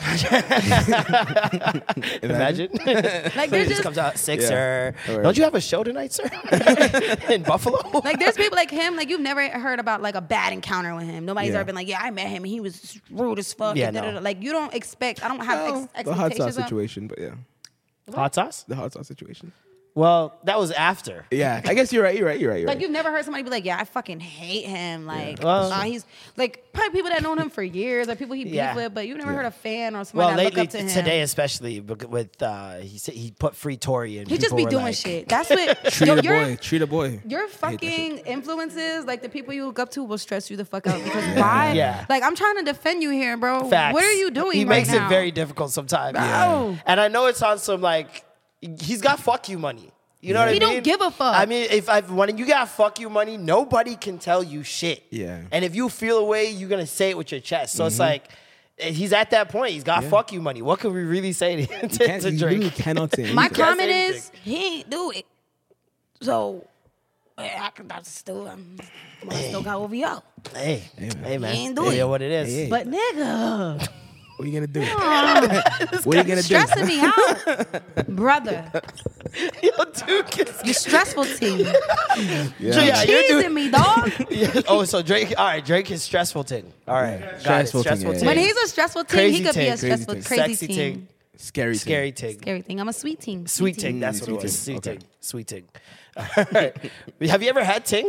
Imagine. Like he just comes out, Sixer. Don't you have a show tonight, sir? In Buffalo. Like there's people like him. Like you've never heard about like a bad encounter with him. Nobody's ever been like, I met him and he was rude as fuck. Yeah, no. Like you don't expect. I don't have expectations. The hot sauce situation, but Hot sauce. The hot sauce situation. Well, that was after. Yeah, I guess you're right. Like you've never heard somebody be like, I fucking hate him. Like Well, he's like probably people that known him for years, or people he beef with, but you've never heard a fan or somebody Well, that lately, look up to him. today especially, with he said he put Free Tory in. He just be doing shit. That's what Treat a boy. Your fucking influences, like the people you look up to, will stress you the fuck out. Because why? Yeah. Like I'm trying to defend you here, bro. Facts. What are you doing? He right makes now? it very difficult sometimes. Yeah. And I know it's on some like he's got fuck you money. You know what I mean? He don't give a fuck. I mean, when you got fuck you money, nobody can tell you shit. Yeah. And if you feel a way, you're gonna say it with your chest. So it's like he's at that point. He's got fuck you money. What can we really say to Drake? You really cannot say My anything. comment is he ain't do it. So I still got OVO. Hey man. He ain't do it. Yeah, what it is. Hey. But nigga, What are you gonna do? What are you gonna do? stressing me out, brother. Yo, dude, You stressful team. Yeah, Cheesing me, dog. Oh, so Drake. All right, Drake is stressful ting. All right, got it. Stressful ting, Stressful yeah. ting. When he's a stressful team, Crazy he could be a ting, stressful, crazy crazy Sexy team. ting. Scary. Scary ting. Scary thing. I'm a sweet team. Sweet ting. That's what it sweet was. ting. Sweet Okay. ting. Sweet ting. All right. Have you ever had ting?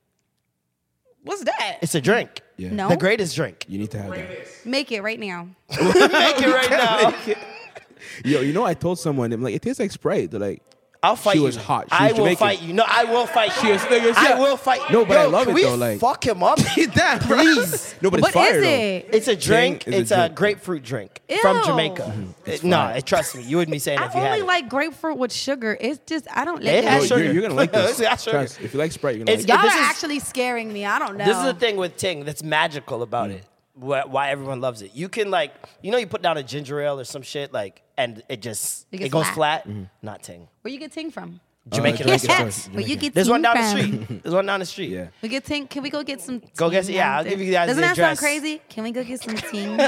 What's that? It's a drink. Yeah. No. The greatest drink. You need to have that. Make it right now. Make it right now. Yo, I told someone, I'm like, it tastes like Sprite. They're like, I'll fight She you. was hot. She I was will Jamaican. fight you. No, I will fight you. I will fight you. No, but I love can it we though, like- fuck him up. that, Please. No, but it's What fire is though. it? It's a drink. Ting is a It's a drink. grapefruit drink from Ew. Jamaica. No, trust me. You wouldn't be saying it I if you had only it. like grapefruit with sugar. It's just I don't like It that. has No, sugar. you're gonna like this. It's got sugar. Trust. If you like Sprite, you're gonna It's- like Y'all This are is- actually scaring me. I don't know. This is the thing with Ting that's magical about it. Why everyone loves it. You can like, you put down a ginger ale or some shit like, and it gets goes flat. flat. Not Ting. Where you get ting from? Jamaican Jamaican restaurant. first. Where you get There's ting one down the from? street. There's one down the street. Yeah. We get ting. Can we go get some? Go ting get- yeah, down I'll there? give you guys Doesn't the that sound address. crazy? Can we go get some ting?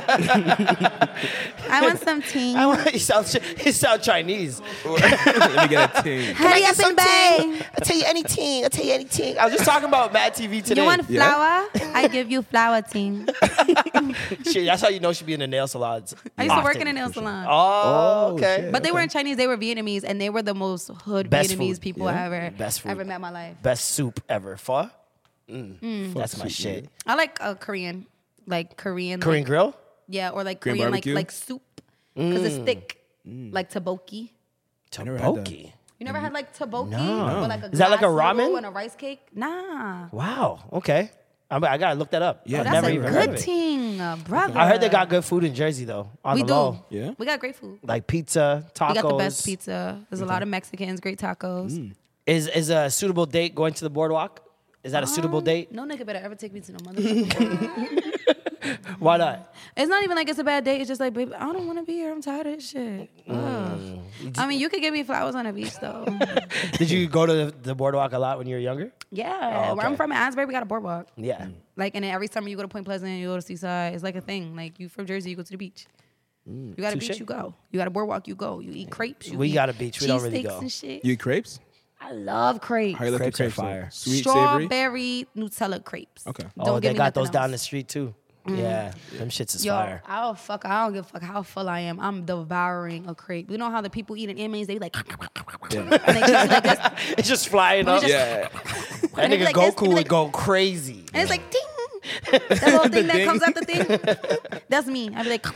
I want some ting. You sound Chinese. Let me get a ting. Hurry up and bang. I tell you anything. I was just talking about Mad TV today. You want Yeah. flour? I give you flour ting. Shit, that's how you know she'd be in the nail salons. I used to work often. in a nail salon. Oh, okay. shit. But they weren't Chinese, they were Vietnamese, and they were the most hood Best Vietnamese food. people I Best food. ever met in my life. Best soup ever. Pho? That's my shit. I like Korean. Like Korean. Korean like, grill? Yeah, or like Korean Korean barbecue? like soup. Because it's thick. Like tobokki. never had that. Tteokbokki. You never had like tobokki? No. Or like a Is that like a glass noodle ramen? and a rice cake? Nah. Wow. Okay. I gotta look that up. Yeah, I've That's never a even heard of good it. thing, brother. I heard they got good food in Jersey though. On We the do. low. Yeah? We got great food. Like pizza, tacos. We got the best pizza. There's a lot of Mexicans, great tacos. Is a suitable date going to the boardwalk? Is that a suitable date? No nigga better ever take me to no motherfucking Why not? It's not even like it's a bad date. It's just like, baby, I don't want to be here. I'm tired of this shit. Ugh. I mean, you could give me flowers on the beach, though. Did you go to the boardwalk a lot when you were younger? Yeah. Oh, Where I'm okay. from in Asbury, we got a boardwalk. Yeah. Like, and then every summer you go to Point Pleasant, you go to Seaside. It's like a thing. Like, you from Jersey, you go to the beach. You got a Touche. beach, you go. You got a boardwalk, you go. You eat crepes. You We eat got a beach. We don't really cheesesteaks go. and shit. You eat crepes? I love crepes. How you like your Crepes are crepes? Like fire. Sweet, savory? Strawberry Nutella crepes. Okay. Don't Oh, give they me got nothing those down the else. street too. Yeah, them shits is Yo, fire. I don't give a fuck how full I am. I'm devouring a crepe. You know how the people eating Emmys, they be like, and they just like this. It's just flying But up. it's just- Yeah. That and they be nigga like this, they Goku be would like- go crazy. And it's like, ding. That little thing that comes out the thing. That's me. I'd be like,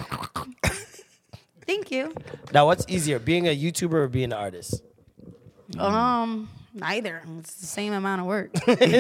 thank you. Now, what's easier, being a YouTuber or being an artist? Neither. It's the same amount of work.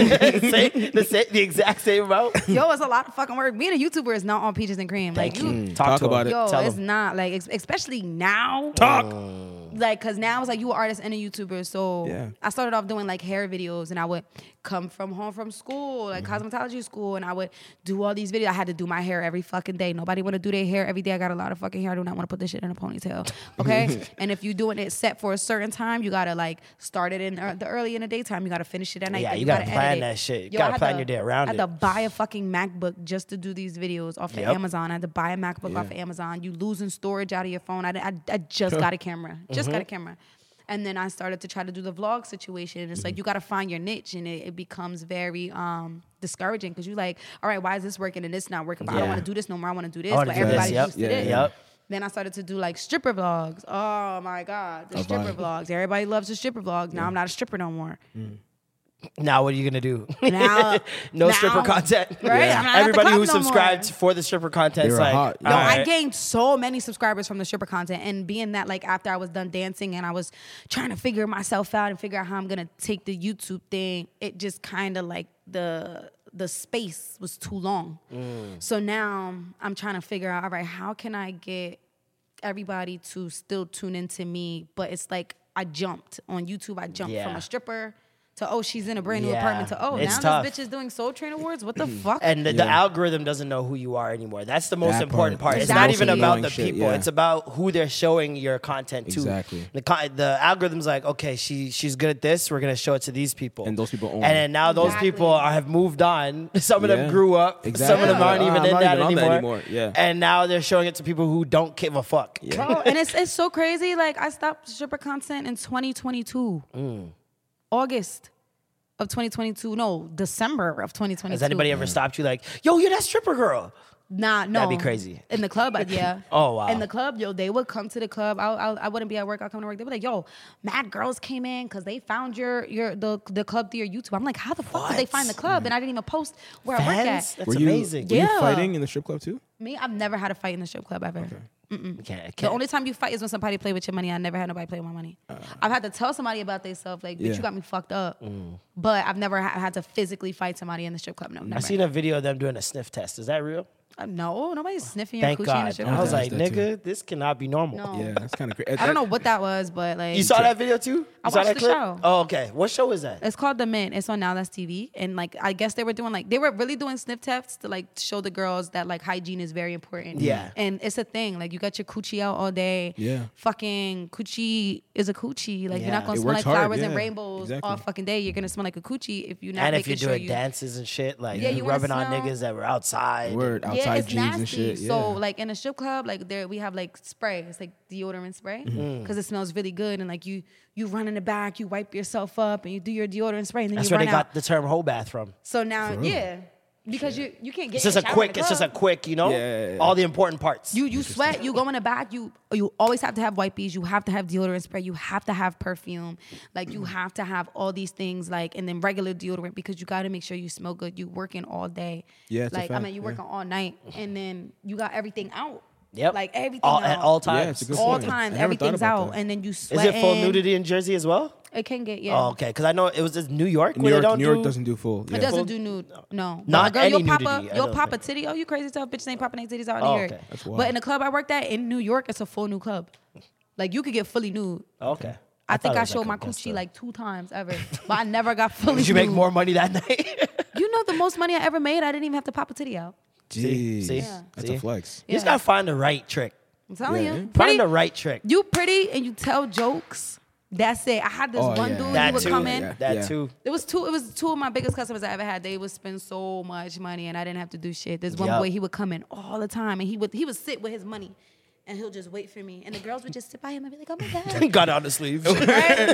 the exact same amount? Yo, it's a lot of fucking work. Being a YouTuber is not all peaches and cream. Thank like you. Talk to about him. it. Yo, Tell it's him. not like, especially now. Talk. Like, cause now it's like you an artist and a YouTuber. So Yeah. I started off doing like hair videos, and I would come from home from school, like cosmetology school, and I would do all these videos. I had to do my hair every fucking day. Nobody want to do their hair every day. I got a lot of fucking hair. I do not want to put this shit in a ponytail. Okay. And if you're doing it set for a certain time, you gotta like start it in the early in the daytime. You gotta finish it at night. Yeah, then you gotta edit plan it. that shit. You Yo, gotta I had plan to- your day around I had it. to buy a fucking MacBook just to do these videos off of Yep. Amazon. I had to buy a MacBook off of Amazon. You losing storage out of your phone. I just got a camera. Just got a camera. And then I started to try to do the vlog situation. It's like you got to find your niche, and it becomes very discouraging because you're like, all right, why is this working and this not working? But I don't Yeah. want to do this no more. I want to do this. I wanna But do this. everybody's Yep. used to Yeah, this. yeah. Yep. Then I started to do like stripper vlogs. Oh my God, the stripper vlogs. Everybody loves the stripper vlogs. Now I'm not a stripper no more. Now, what are you gonna do? Now, No now- stripper content. Right? I'm not at the Everybody club who no more. subscribed for the stripper content is They were like, hot. Yo, all I right. gained so many subscribers from the stripper content, and being that like after I was done dancing and I was trying to figure myself out and figure out how I'm gonna take the YouTube thing, it just kind of like the space was too long. So now I'm trying to figure out, all right, how can I get everybody to still tune into me? But it's like I jumped on YouTube. I jumped from Yeah. a stripper to, oh, she's in a brand new Yeah, apartment, to, oh, it's now tough. this bitch is doing Soul Train Awards. What the fuck? And the algorithm doesn't know who you are anymore. That's the most That important part. part. It's Exactly. not even about Annoying the shit, people. yeah. It's about who they're showing your content to. Exactly. The algorithm's like, okay, she's good at this. We're gonna show it to these people. And those people own And it. then now those Exactly. people have moved on. Some of them Yeah. grew up. Exactly. Some of them aren't Yeah. even I'm in not that even on that anymore. anymore. Yeah. And now they're showing it to people who don't give a fuck. Bro, and it's so crazy. Like I stopped stripper content in 2022, August of 2022. No, December of 2022. Has anybody ever stopped you like, yo, you're that stripper girl? Nah, no. That'd be crazy. In the club, yeah. Oh, wow. In the club, yo, they would come to the club. I wouldn't be at work. I'll come to work. They'd be like, yo, mad girls came in because they found the club through your YouTube. I'm like, how the fuck did they find the club? And I didn't even post where I work Fans? at. That's Were you, amazing. Were you Yeah. fighting in the strip club too? Me, I've never had a fight in the strip club ever. Can't. The only time you fight is when somebody play with your money. I never had nobody play with my money. I've had to tell somebody about themselves, like, bitch, Yeah. you got me fucked up. But I've never had to physically fight somebody in the strip club. No, never. I seen a video of them doing a sniff test. Is that real? No, nobody's sniffing Thank your coochie in the God. strip I club. was like, That too. nigga, this cannot be normal. No. Yeah, that's kind of crazy. I don't know what that was, but like, You saw that video too? You I saw watched that the clip? show. Oh, okay. What show is that? It's called The Mint. It's on Now That's TV. And like, I guess they were really doing sniff tests to like show the girls that like hygiene is very important. Yeah. And it's a thing. Like you got your coochie out all day. Yeah. Fucking coochie is a coochie. Like you're Yeah. not gonna It smell works like hard, flowers and yeah. rainbows Exactly. all fucking day. You're gonna smell like a coochie if you're not And if making you're sure doing you dances and shit, like Yeah, you you wanna rubbing on smell- niggas that were outside. Word, outside yeah, it's jeans nasty. and shit. Yeah. So like in a strip club, like there we have like spray. It's like deodorant spray Mm-hmm. because it smells really good. And like you run in the back, you wipe yourself up, and you do your deodorant spray, and then That's you where run they out. got the term whole bath from. So now, yeah, because you can't get. It's in just the a shower quick, in the it's just a club. quick, you know? Yeah. All the important parts. You sweat, you go in the back, you always have to have wipes, you have to have deodorant spray, you have to have perfume, like you have to have all these things, like, and then regular deodorant because you got to make sure you smell good. You working all day, Yeah, it's a like I fact, mean you yeah. working all night, and then you got everything out. Yep. Like everything At out. all Yeah, times. it's a good all point. times, I never thought everything's about out, that. and then you Is sweat. it full nudity in Jersey as well? It can get, yeah. Oh, okay. Because I know it was just New York New where York, they don't New York do. doesn't do full. It Yeah. doesn't do nude. No. Not Girl, any you'll pop nudity, I you'll don't pop a think. titty. Oh, you crazy stuff. Bitches ain't popping their titties out in Oh, here. okay. That's wild. But in the club I worked at in New York, it's a full nude club. Like you could get fully nude. Okay. I think thought it I was showed like my a guest coochie like 2 times ever. But I never got fully Did you make nude. more money that night? You know the most money I ever made, I didn't even have to pop a titty out. Jeez. See? That's See? a flex. You just Yeah. gotta find the right trick. I'm telling Yeah. you. Find Pretty, the right trick. you pretty and you tell jokes. That's it. I had this Oh, one yeah. dude who That would too. come in. Yeah. That too. It was two of my biggest customers I ever had. They would spend so much money and I didn't have to do shit. There's one Yup. boy, he would come in all the time and he would sit with his money and he'll just wait for me. And the girls would just sit by him and be like, oh my God. Got it on the sleeve. Right?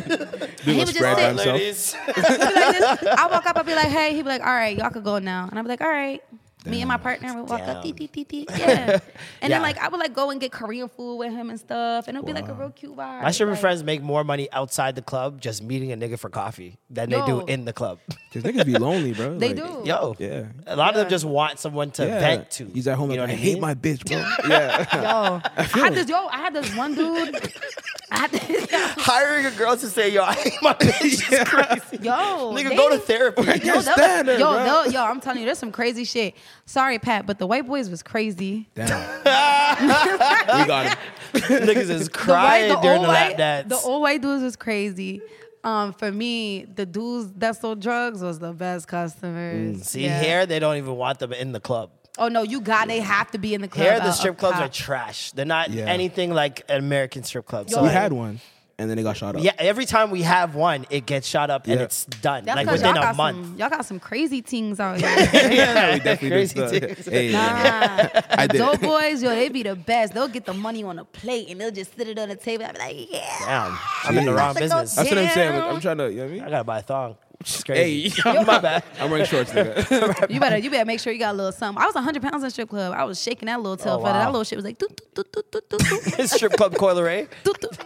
He he was would just spread by sit. himself. Ladies. He'd be like this. I walk up, I'd be like, hey. He'd be like, all right, y'all could go now. And I'd be like, all right. Me and my partner would walk up, Damn. yeah. And Yeah. then like I would like go and get Korean food with him and stuff, and it'll be like a real cute vibe. My stripper like, friends make more money outside the club just meeting a nigga for coffee than they do Yo. in the club. Cause niggas be lonely, bro. They Like, do. Yo, Yeah. a lot of them just want someone to Yeah. vent to. He's at home You know like, what I I hate mean? my bitch, bro. Yeah. Yo, I had this one dude. I had this, Hiring a girl to say, yo, I hate my bitch is crazy. yo, Nigga, they- go to therapy. Yo, Can't stand her, bro. yo, I'm telling you, there's some crazy shit. Sorry, Pat, but the white boys was crazy. Damn. We got him. Niggas is crying during the lap dance. The old white dudes was crazy. For me, the dudes that sold drugs was the best customers. See, Yeah. here, they don't even want them in the club. Oh no, they have to be in the club. Here, the out strip up clubs top. are trash. They're not Yeah. anything like an American strip club. So We like, had one, and then they got shot up. yeah, every time we have one, it gets shot up and Yeah. it's done. That's like 'cause within y'all a got month. y'all got some crazy things out here. Yeah, we definitely Crazy did. things. Hey, Nah, I the did. dope boys, yo, they be the best. They'll get the money on a plate and they'll just sit it on the table. I'll be like, yeah. Damn, I'm in the Jeez. wrong Like, business. That's what I'm saying. Damn. Like, I'm trying to, you know what I mean? I gotta buy a thong. It's crazy. Hey, My bad. I'm wearing shorts, nigga. You better make sure you got a little something. I was 100 pounds in strip club. I was shaking that little tail Oh, feather. wow. That little shit was like, doot, doot, doot, doot, doot, doot, doot, Strip club Coil Ray. doot, doot.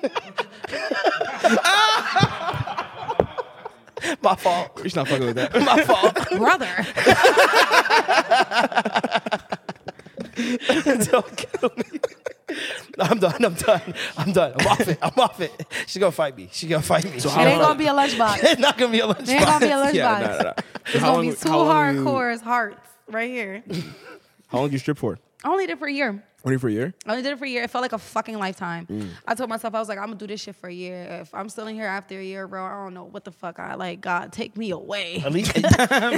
My fault. You're not fucking with that. My fault. Brother. Don't kill me. No, I'm done. I'm off it. She's gonna fight me. It ain't gonna be a lunchbox. It's not gonna be a lunch It ain't gonna be a lunchbox. Yeah, nah. It's How gonna be long- two how long you- hardcore hearts right here. How long did you strip for? I only did it for a year. Only for a year? I only did it for a year. It felt like a fucking lifetime. Mm. I told myself, I was like, I'm gonna do this shit for a year. If I'm still in here after a year, bro, I don't know what the fuck I like. God, take me away. At least Take I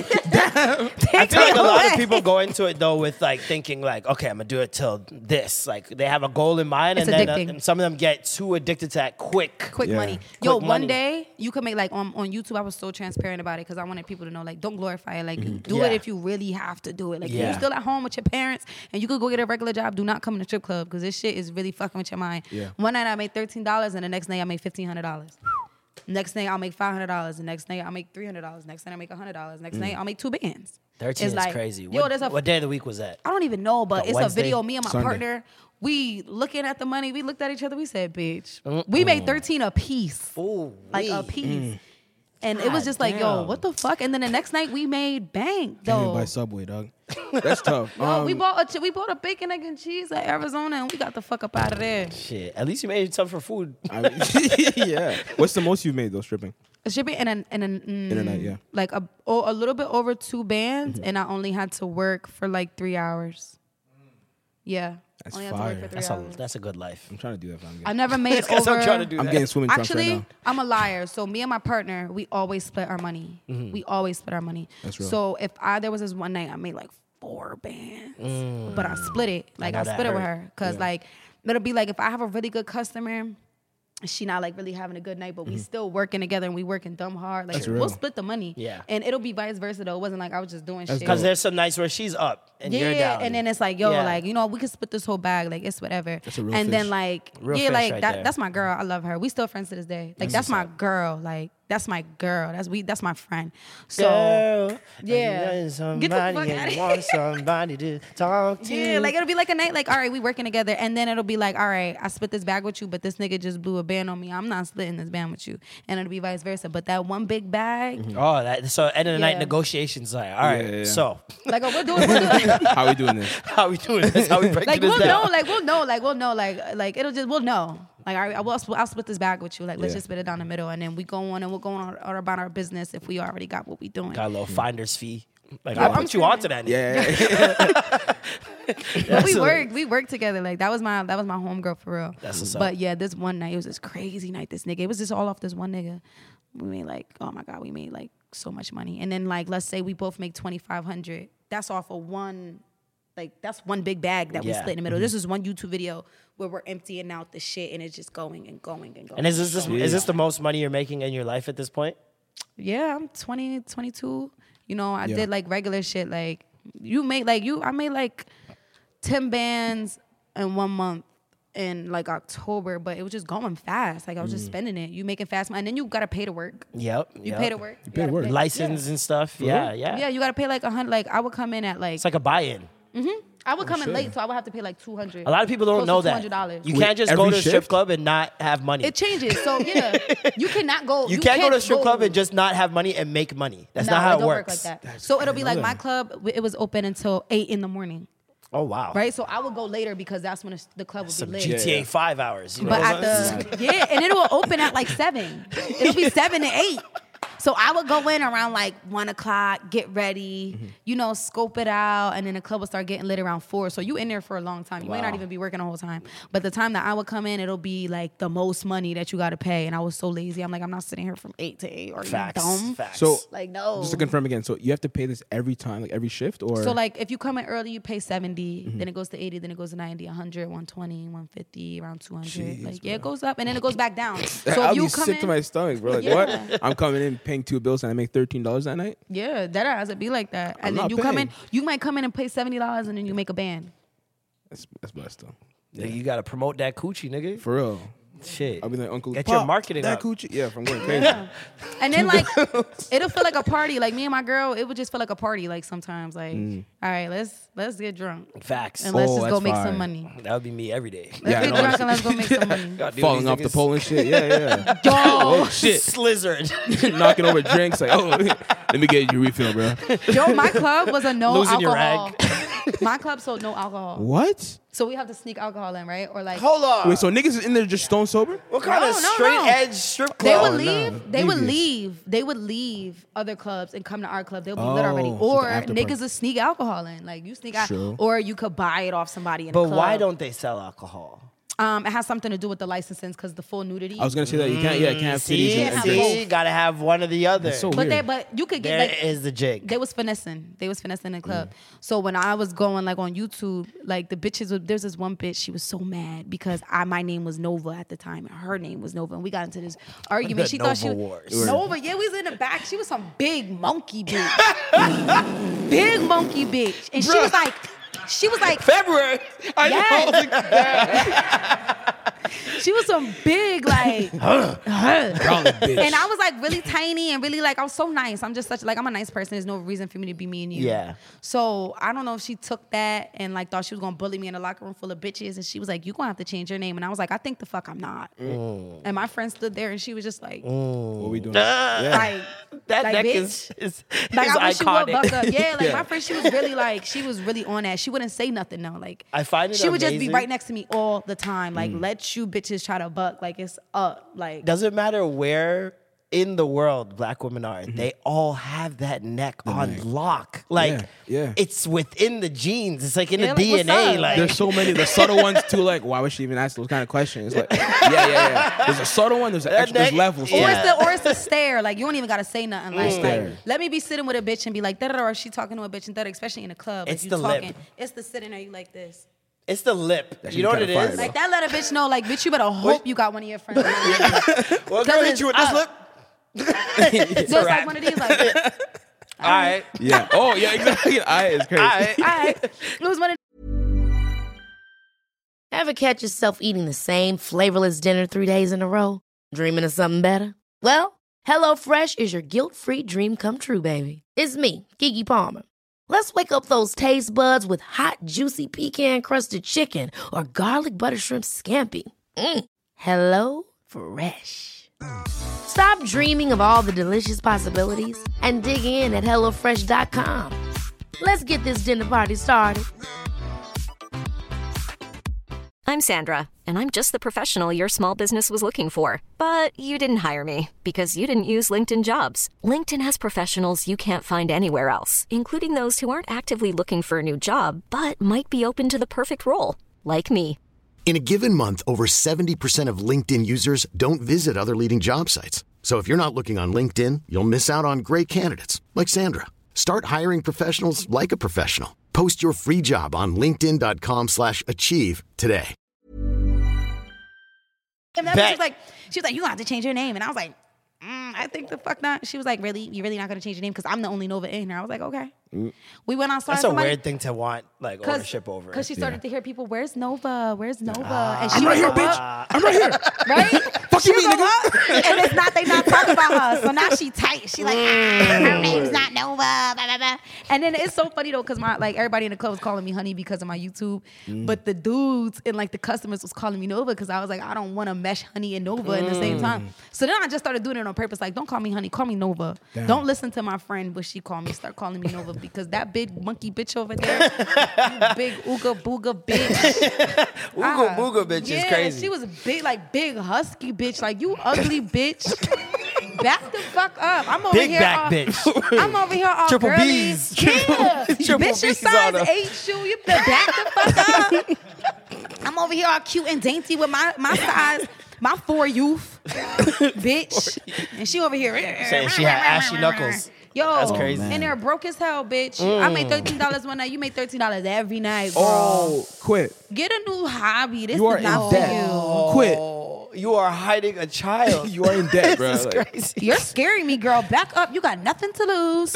feel me like a lot of away. people go into it though with like thinking like, okay, I'm gonna do it till this. Like they have a goal in mind, It's and then addicting. and some of them get too addicted to that quick. Quick Yeah. money. Yo, Quick one money. day you could make like on YouTube. I was so transparent about it because I wanted people to know like don't glorify it. Like do Yeah. it if you really have to do it. Like if Yeah. you're still at home with your parents and you could go get a regular job. Do not come in the strip club because this shit is really fucking with your mind. Yeah. One night I made $13 and the next night I made $1,500. Next night I'll make $500. The next night I'll make $300. Next night I make $100. Next night I'll make 2 bands. 13 It's is like, crazy. Yo, there's a What day of the week was that? I don't even know, but Like it's Wednesday? a video. Me and my Sunday. partner, we looking at the money. We looked at each other. We said, "Bitch, we made 13 a piece, Ooh, like a piece." And it was God just like, yo, damn. what the fuck? And then the next night we made bank Can't even though. buy Subway, dog. That's tough. We bought a bacon, egg, and cheese at Arizona, and we got the fuck up out of there. Shit. At least you made something for food. I mean, yeah. What's the most you've made though, stripping? It should be in a night, yeah. like a little bit over 2 bands, and I only had to work for like 3 hours. Yeah, That's only had to work fire. for 3 hours. That's a good life. I'm trying to do that. If I'm I never made That's 'cause over. I'm trying to do I'm that. getting swimming trunks Actually, right now. I'm a liar. So me and my partner, we always split our money. We always split our money. That's real. So if there was this one night I made like 4 bands, but I split it. Like know I that split it with hurt. her because like it'll be like if I have a really good customer. She not like really having a good night, but we still working together and we working dumb hard. Like That's we'll real. split the money. Yeah. And it'll be vice versa though. It wasn't like I was just doing shit. Because there's some nights where she's up and you're Yeah, down. and then it's like, yo, Yeah. like, you know, we could split this whole bag, like it's whatever. That's a real and fish. then like, Real yeah, fish like right that, there. that's my girl. I love her. We still friends to this day. Like that's my girl. Like that's my girl. That's my friend. So Girl, yeah. I need Get the fuck somebody outta and here. want somebody to talk to. yeah, like it'll be like a night, like all right, we working together, and then it'll be like, all right, I split this bag with you, but this nigga just blew a band on me. I'm not splitting this band with you, and it'll be vice versa. But that one big bag, Oh, so end of the night Yeah. negotiations like, all right, Yeah. so like we'll do it. How we doing this? how we doing this? How we breaking Like this we'll down? know, like it'll just we'll know. Like I'll split this bag with you. Like let's Yeah. just split it down the middle, and then we go on and we'll go on about our business if we already got what we doing. Got a little finder's fee. Like Yo, I I'm put you saying- onto that. Yeah. But we worked together. Like that was my homegirl for real. That's what's up. But yeah, this one night it was this crazy night. This nigga, it was just all off this one nigga. We made like, oh my god, we made like so much money. And then like let's say we both make $2,500. That's off of one. Like that's one big bag that we Yeah. split in the middle. This is one YouTube video where we're emptying out the shit and it's just going and going and going. And is this the most money you're making in your life at this point? Yeah, I'm 20, 22. You know, I Yeah. did like regular shit. Like I made like 10 bands in 1 month. in like October, but it was just going fast. Like I was just spending it. You making fast money, and then you gotta pay to work. Yep. You pay to work. You pay to gotta work. License and stuff. Yeah. Yeah, you gotta pay like $100. Like I would come in at like It's like a buy-in. I would come in late, so I would have to pay like $200. A lot of people don't know that. $200. You can't just go every to a strip shift? club and not have money. It changes. So yeah, you cannot go. You can't go to a strip club and just not have money and make money. That's not how it don't works. work like that. So it'll be like my club. It was open until 8 in the morning, Oh wow. right? So I would go later because that's when the club would Some be lit. GTA 5 hours. You know But what at I'm saying? the and it will open at like 7. It'll be 7 to 8. So I would go in around like 1 o'clock, get ready, scope it out, and then the club will start getting lit around 4. So you in there for a long time. You may not even be working the whole time. But the time that I would come in, it'll be like the most money that you got to pay. And I was so lazy. I'm like, I'm not sitting here from 8 to 8. Are Facts. you dumb? Facts. So Like no. just to confirm again, so you have to pay this every time, like every shift, or So like if you come in early, you pay 70, then it goes to 80, then it goes to 90, 100, 120, 150, around 200. Jeez, it goes up and then it goes back down. So I'll if you be come sick in, to my stomach, bro. Like Yeah. what? I'm coming in paying 2 bills and I make $13 that night. yeah, that has it be like that. And then not you come in, paying. you might come in and pay $70 and then you make a band. That's blessed though. Nigga, you gotta promote that coochie, nigga. For real. Shit. I'll be like, Uncle, Get Pop, your marketing that up. coochie. Yeah, if I'm going crazy. And then like it'll feel like a party. Like me and my girl, it would just feel like a party. Like sometimes, like all right, let's get drunk Facts. and let's Oh, just go that's make fire. some money. That would be me every day. Let's Yeah, I get know. drunk and let's go make some money. Gotta do Falling these off the niggas. pole and shit. Yeah, Yo, oh shit. Slizzard. Knocking over drinks. Like, oh, let me get you a refill, bro. yo, my club was a no Losing your alcohol. My club sold no alcohol. What? So we have to sneak alcohol in, right? Or like Hold on. Wait, so niggas is in there just stone sober? What kind of No, straight no. edge strip they club? would leave. no. They would Devious. leave. They would leave other clubs and come to our club. They'll be lit already. Oh, so Or the after niggas party. will sneak alcohol in. Like you sneak out, Sure. or you could buy it off somebody in But the club. why don't they sell alcohol? It has something to do with the licensing because the full nudity. I was gonna say that you can't. Yeah, you can't have titties. See, and see? see, gotta have one or the other. so but weird. but you could get There like is the jig. they was finessing. They was finessing the club. So when I was going like on YouTube, like the bitches, there's this one bitch. She was so mad because my name was Nova at the time and her name was Nova, and we got into this argument. The She thought she Nova was Wars. Nova. Yeah, we was in the back. She was some big monkey bitch, big monkey bitch, and she was like. February. She was some big like, Probably bitch. and I was like really tiny and really like I was so nice. I'm just I'm a nice person. There's no reason for me to be me and you. Yeah. So I don't know if she took that and like thought she was gonna bully me in a locker room full of bitches, and she was like, "You gonna have to change your name." And I was like, "I think the fuck I'm not." And my friend stood there and she was just like, What we doing? like That like, neck bitch. is Like I wish you would buck iconic. up. Yeah, like my friend, she was really on that. She wouldn't say nothing though. Like I find it she would just be amazing. right next to me all the time. Like let you bitches try to buck. Like it's up. Like Doesn't matter where in the world black women are, they all have that neck on lock. Like, yeah. it's within the genes. It's like in Yeah, the like, what's DNA. up? Like, There's so many. The subtle ones too. Like, why would she even ask those kind of questions? Like, yeah. There's a subtle one. There's an extra. There's neck- levels. to Yeah. it. Or it's a stare. Like you don't even gotta say nothing. Like, Stare. let me be sitting with a bitch and be like, da-da-da, or she talking to a bitch and da-da, especially in a club. It's like, the you lip. talking. It's the sitting there, you like this. it's the lip. That You know what shit it kinda is? fire, Like that let a bitch know, like, bitch, you better hope you got one of your friends. Well, girl hit it's you with this up. lip. So it's like one of these, like, All right. Yeah. Oh, yeah. Exactly. It's crazy. All right. all right. It was one of Ever catch yourself eating the same flavorless dinner 3 days in a row? Dreaming of something better? Well, HelloFresh is your guilt-free dream come true, baby. It's me, Keke Palmer. Let's wake up those taste buds with hot, juicy pecan-crusted chicken or garlic butter shrimp scampi. Hello Fresh. Stop dreaming of all the delicious possibilities and dig in at HelloFresh.com. Let's get this dinner party started. I'm Sandra, and I'm just the professional your small business was looking for. But you didn't hire me because you didn't use LinkedIn Jobs. LinkedIn has professionals you can't find anywhere else, including those who aren't actively looking for a new job, but might be open to the perfect role, like me. In a given month, over 70% of LinkedIn users don't visit other leading job sites. So if you're not looking on LinkedIn, you'll miss out on great candidates like Sandra. Start hiring professionals like a professional. Post your free job on linkedin.com/achieve today. And then Bet. she was like, you gonna have to change your name. And I was like, I think the fuck not. She was like, really? You're really not gonna change your name? Because I'm the only Nova in here. I was like, okay. We went outside. That's a weird thing to want like ownership over. Because she started to hear people, "Where's Nova? Where's Nova?" And she I'm right here, would go bitch. up, I'm right here. right? Fuck She you, would me, go nigga. up, and it's not they not talking about her. So now she tight. She like, her name's not Nova. Blah, blah, blah. And then it's so funny though, because my like everybody in the club was calling me honey because of my YouTube, but the dudes and like the customers was calling me Nova because I was like, I don't want to mesh honey and Nova in the same time. So then I just started doing it on purpose. Like, don't call me honey, call me Nova. Damn. Don't listen to my friend, but she called me. Start calling me Nova because that big monkey bitch over there, you big ooga booga bitch. Ooga booga bitch is crazy. She was a big husky bitch. Like, you ugly bitch. Back the fuck up. I'm over Big here. back all, bitch. I'm over here all Triple girly. B's. Yeah. Triple Bitch, your B's on size them. 8 shoe. You better back the fuck up. I'm over here all cute and dainty with my size. My 4 youth, bitch. And she over here. Saying she had ashy knuckles. Yo, That's crazy. and they're broke as hell, bitch. I made $13 one night. You made $13 every night, bro. Oh, quit. Get a new hobby. This You are is not in for debt. you. Quit. Oh, you are hiding a child. You are in debt, bro. This is Like, crazy. You're scaring me, girl. Back up. You got nothing to lose.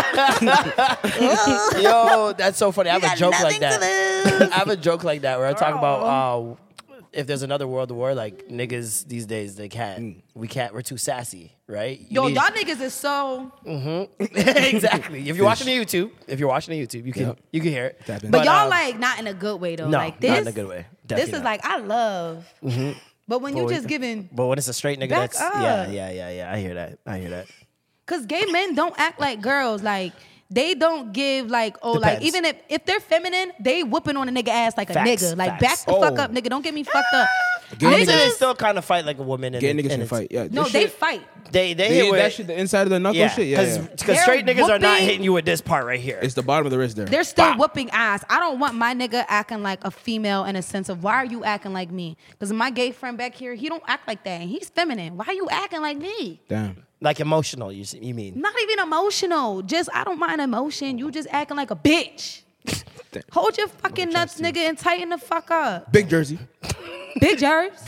Yo, that's so funny. I have You a got joke like nothing that. to lose. I have a joke like that where I talk about if there's another world war, like niggas these days, they can't. We can't. We're too sassy, right? You Yo, need- y'all niggas is so. exactly. If you're watching the YouTube, you can you can hear it. Tap in. But y'all like not in a good way though. no, like this, not in a good way. This Definitely is not. like I love. But when you just giving, But when it's a straight nigga, Back that's up. yeah. I hear that. cause gay men don't act like girls. Like they don't give like like Depends. even if they're feminine, they whooping on a nigga ass like Facts, a nigga. Like facts. back the fuck Oh. up, nigga. Don't get me fucked up. Gay Niggas niggas, still kind of fight like a woman. gay niggas can it's- fight. Yeah. No, this they shit, fight. They They hit with that shit, the inside of the knuckle yeah, shit. Yeah, yeah. because straight They're niggas are not whooping- hitting you with this part right here. It's the bottom of the wrist there. They're still whooping ass. I don't want my nigga acting like a female in a sense of why are you acting like me? Because my gay friend back here, he don't act like that. And he's feminine. Why are you acting like me? Damn. Like emotional, you mean? Not even emotional. Just I don't mind emotion. You just acting like a bitch. Hold your fucking nuts, nigga, and tighten the fuck up. Big jersey. Big jerks.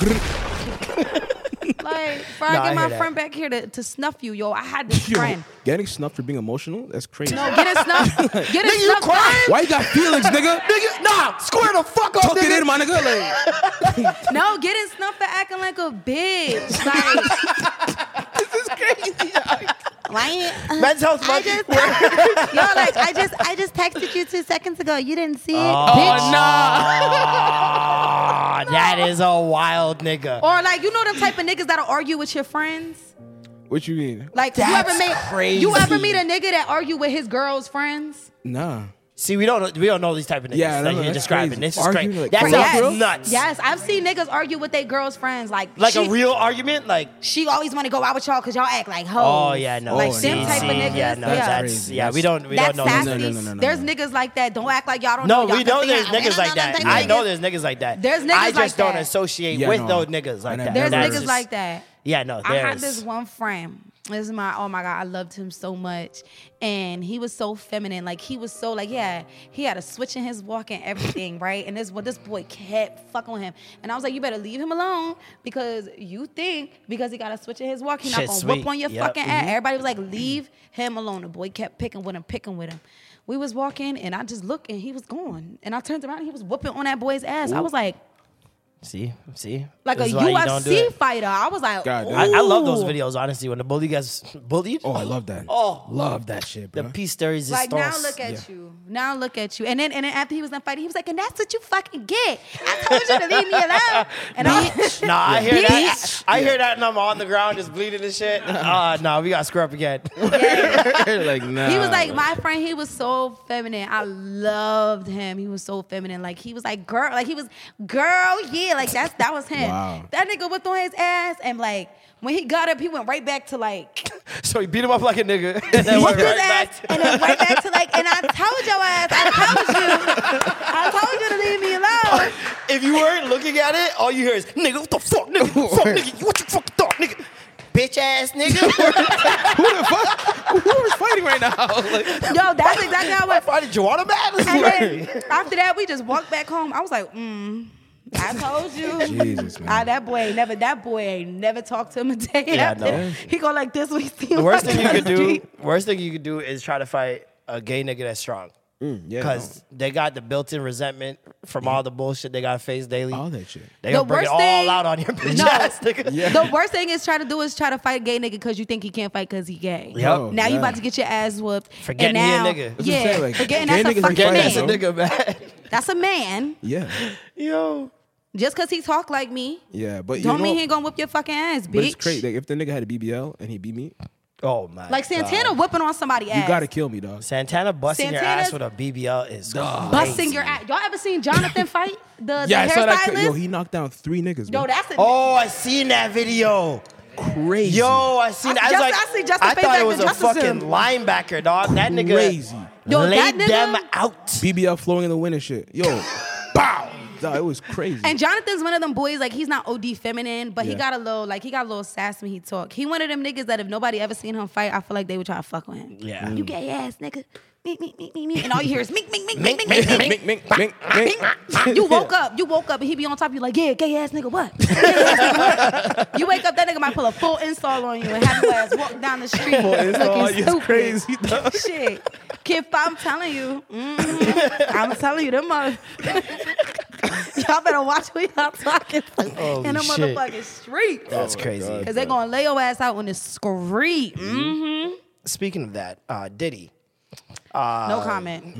Like, before I No, I get my hear that. friend back here to snuff you, yo, I had this Yo, friend. getting snuffed for being emotional? That's crazy. No, get it snuffed. Get it snuffed. Why you got feelings, nigga? Nigga, nah, square the fuck up, Tuck it nigga. in, my nigga. Like, No, getting snuffed for acting like a bitch. Like, this is crazy. why? Men's health I month. just, yo, like I just texted you 2 seconds ago. You didn't see it, bitch. Ah, that is a wild nigga. Or like you know them type of niggas that'll argue with your friends. What you mean? Like That's you ever crazy. meet a nigga that argue with his girl's friends? Nah. See, we don't know these type of niggas Yeah, that no, you're that's describing. crazy. This is Arguing crazy. like That crazy. sounds Yes. nuts. Yes, I've seen niggas argue with their girl's friends. Like Like a real argument, like. she always want to go out with y'all because y'all act like hoes. Oh yeah, no. Like Oh, them no. type of niggas. Yeah, no, yeah. that's crazy. yeah. We don't That's know. sassy. No. There's niggas like that. Don't act like y'all don't No, know. we know there's niggas like that. I know there's niggas like that. There's niggas I like just don't that. associate Yeah, with no. those niggas like I that. never- There's That's niggas just- like that. Yeah, no. I had there's- this one friend. This is my, oh my God, I loved him so much. And he was so feminine. Like he was so like, yeah, he had a switch in his walk and everything, right? And this boy kept fucking with him. And I was like, you better leave him alone because you think because he got a switch in his walk, he's not Shit, gonna sweet. whoop on your Yep. fucking ass. Everybody was like, leave him alone. The boy kept picking with him. We was walking and I just looked and he was gone. And I turned around and he was whooping on that boy's ass. I was like See, like This a is why you don't do UFC it. fighter. I was like, God damn. I love those ooh. videos, honestly. When the bully gets bullied. Oh, I love that. Oh, Love that shit, the bro. peace de resistance. Like now look at you. Now look at you. And then after he was done fighting, he was like, and that's what you fucking get. I told you to leave me alone. And Nah, I hear that. Bitch. I hear that, and I'm on the ground just bleeding and shit. Nah, we got to screw up again. Like, nah. he was like, my friend, he was so feminine. I loved him. He was so feminine. Like he was like, girl, like he was, girl, yeah, like that was him. Wow. That nigga whipped on his ass and like when he got up, he went right back to like So he beat him up like a nigga, and then went whooped his right ass back. and then right back to like, and I told your ass, I told you to leave me alone. If you weren't looking at it, all you hear is, nigga, what the fuck, nigga? Fuck, nigga, what you fucking thought, nigga? Bitch ass nigga. Who the fuck? Who is fighting right now? Like, Yo, that's exactly how I went. Why did you want him mad? And then after that, we just walked back home. I was like, I told you. Jesus, man. That boy ain't never talked to him a day Yeah, after. no. He go like this when he see The him worst walking thing you down could the do, street. worst thing you could do is try to fight a gay nigga that's strong. Yeah, Because they got the built-in resentment from all the bullshit they got to face daily. all that shit. They gonna The bring it worst all thing- out on your bitch No. ass nigga. The worst thing is try to fight a gay nigga because you think he can't fight because he gay. Yep. Oh, Now you yeah. about to get your ass whooped. Forgetting and he a now, nigga. That's what I'm Yeah, saying, like, forgetting gay that's a niggas be fucking Getting fighting, as a man. bro. nigga, man. That's a man. Yeah, Yo. Just because he talk like me, yeah, but don't you know, mean he ain't gonna whip your fucking ass, bitch. But it's crazy. Like, if the nigga had a BBL and he beat me, Oh, my Like Santana God. whipping on somebody's ass. you gotta kill me, dog. Santana busting your Santana's- ass with a BBL is busting crazy. your ass. Y'all ever seen Jonathan fight the Yeah, I saw that. hairstylist? Yo, he knocked down 3 niggas. Yo, Bro. that's a Oh, I seen that video. crazy. Yo, I seen that. I was Just- like, I see Justin I face thought back it was to a Justice fucking him. linebacker, dog. That nigga Crazy. Yo, laid that nigga- them out. BBL flowing in the wind and shit. Yo, bow. Dog, it was crazy. And Jonathan's one of them boys, like, he's not OD feminine, but he Yeah. got a little sass when he talk. He one of them niggas that if nobody ever seen him fight, I feel like they would try to fuck with him. Yeah. You gay ass nigga. Mink, mink, mink, mink, mink. And all you hear is mink, mink, mink, mink, mink, mink, mink. Mink, mink, mink, mink. You woke up, and he be on top of you like, yeah, gay ass nigga, what? Gay ass nigga, what? You wake up, that nigga might pull a full install on you and have your ass walk down the street install, looking it's stupid. crazy, dog. Shit. Kid, I'm telling you. I'm telling you, them mother. Y'all better watch who y'all talking to in the shit. motherfucking street. That's crazy. Because they going to lay your ass out on the street. Mm-hmm. Speaking of that, Diddy, No comment.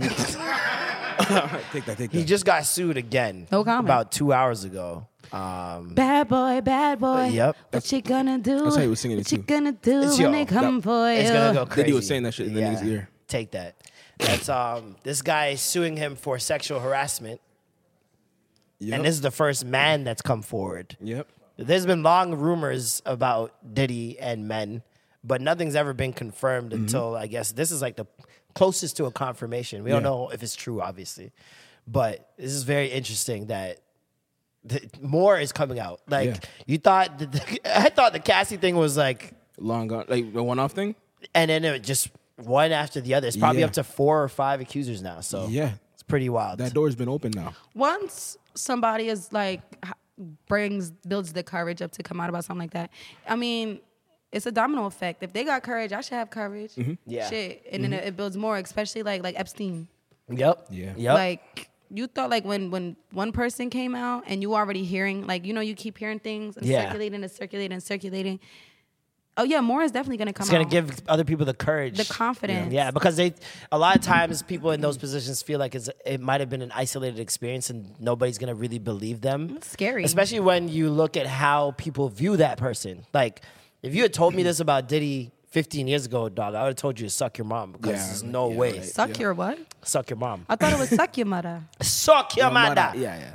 Take that. he just got sued again. No comment. About 2 hours ago. Bad boy, bad boy. Yep. What you gonna do? That's how he was singing it, What you too. gonna do It's- when yo, they come for you? It's gonna go crazy. Diddy was saying that shit in the nigga's ear. Take that. That's this guy is suing him for sexual harassment, Yep. and this is the first man that's come forward. Yep. There's been long rumors about Diddy and men, but nothing's ever been confirmed until I guess this is like the closest to a confirmation. We don't Yeah. know if it's true, obviously, but this is very interesting that more is coming out. Like Yeah. you thought, I thought the Cassie thing was like, Long gone. Like the one-off thing? and then it just one after the other. It's probably Yeah. up to 4 or 5 accusers now. So Yeah. it's pretty wild. That door's been open now. Once somebody is like builds the courage up to come out about something like that, I mean, it's a domino effect. If they got courage, I should have courage. Yeah. Shit, and then it builds more, especially like Epstein. Yep. Yeah. Yep. Like you thought, like when one person came out and you already hearing, like you keep hearing things and Yeah. circulating. Oh yeah, more is definitely gonna come It's gonna out. give other people the courage, The confidence. Yeah, because a lot of times people in those positions feel like it might have been an isolated experience and nobody's gonna really believe them. It's scary. Especially when you look at how people view that person. Like, if you had told me this about Diddy 15 years ago, dog, I would have told you to suck your mom because Yeah, there's no yeah, way. right. Suck your what? Suck your mom. I thought it was suck your mother. Suck your mother. Yeah.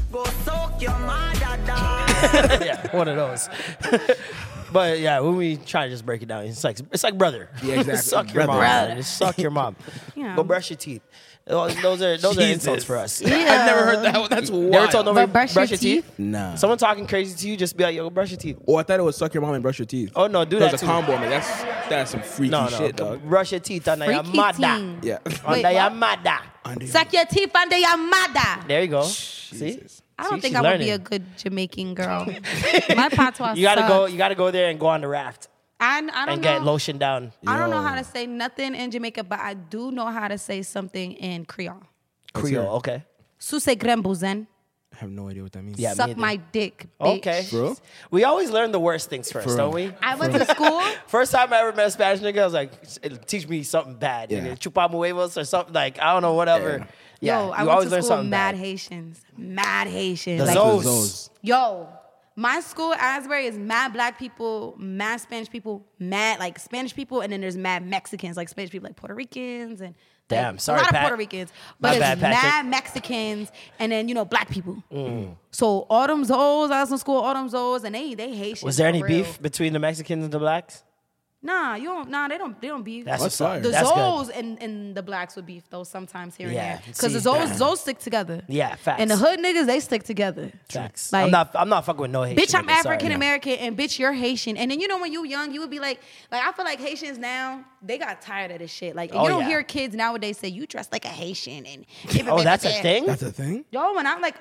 Yeah, one of those. But yeah, when we try to just break it down, it's like brother. Yeah, exactly. Suck your Brother. mom. Just suck your mom. Yeah. Go brush your teeth. Those are insults for us. I've never heard that one. That's wild. Never told nobody But brush your teeth? Nah. Someone talking crazy to you, just be like, yo, go brush your teeth. Oh, I thought it was suck your mom and brush your teeth. Oh, no, do That that was a too. combo, man. That's some freaky No, shit, go dog. brush your teeth under your Freaky mother. teen. Yeah. Wait, Under your what? mother. Suck your teeth under your mother. There you go. See? I don't See, think she's I would be learning. a good Jamaican girl. My patois You gotta go. sucks. You gotta go there and go on the raft I don't and know. get lotion down. I don't know how to say nothing in Jamaica, but I do know how to say something in Creole. Creole. Okay. Sous grembuzen. I have no idea what that means. Yeah. Suck either. my dick, bitch. Okay. Bro? We always learn the worst things first, For don't real. we? I went to school. First time I ever met a Spanish nigga, I was like, teach me something bad. Yeah. Nigga. Chupa huevos or something like, I don't know, whatever. Yeah. Yo, I you went always to learn school something mad bad. Haitians. Mad Haitians. The Like, Zos. Those. yo, my school, Asbury, is mad black people, mad Spanish people, mad like Spanish people, and then there's mad Mexicans, like Spanish people, like Puerto Ricans, and like, Damn, sorry, a lot Pat. of Puerto Ricans. My But bad, it's Patrick. mad Mexicans, and then black people. So all them Zos, I was in school, all them Zos, and they Haitians. Was there any for real. beef between the Mexicans and the blacks? Nah, they don't beef. That's what's fire. up. The That's Zos good. and the blacks would beef though sometimes here Yeah, and there. Because the see. Zos stick together. Yeah, facts. And the hood niggas, they stick together. Facts. Like, I'm not fucking with no Haitian. bitch, I'm niggas, sorry. African American, and bitch, you're Haitian. And then when you young, you would be like I feel like Haitians now, they got tired of this shit. Like Oh, you don't yeah. hear kids nowadays say you dress like a Haitian and Oh, that's a thing? That's a thing? Yo, when I'm like,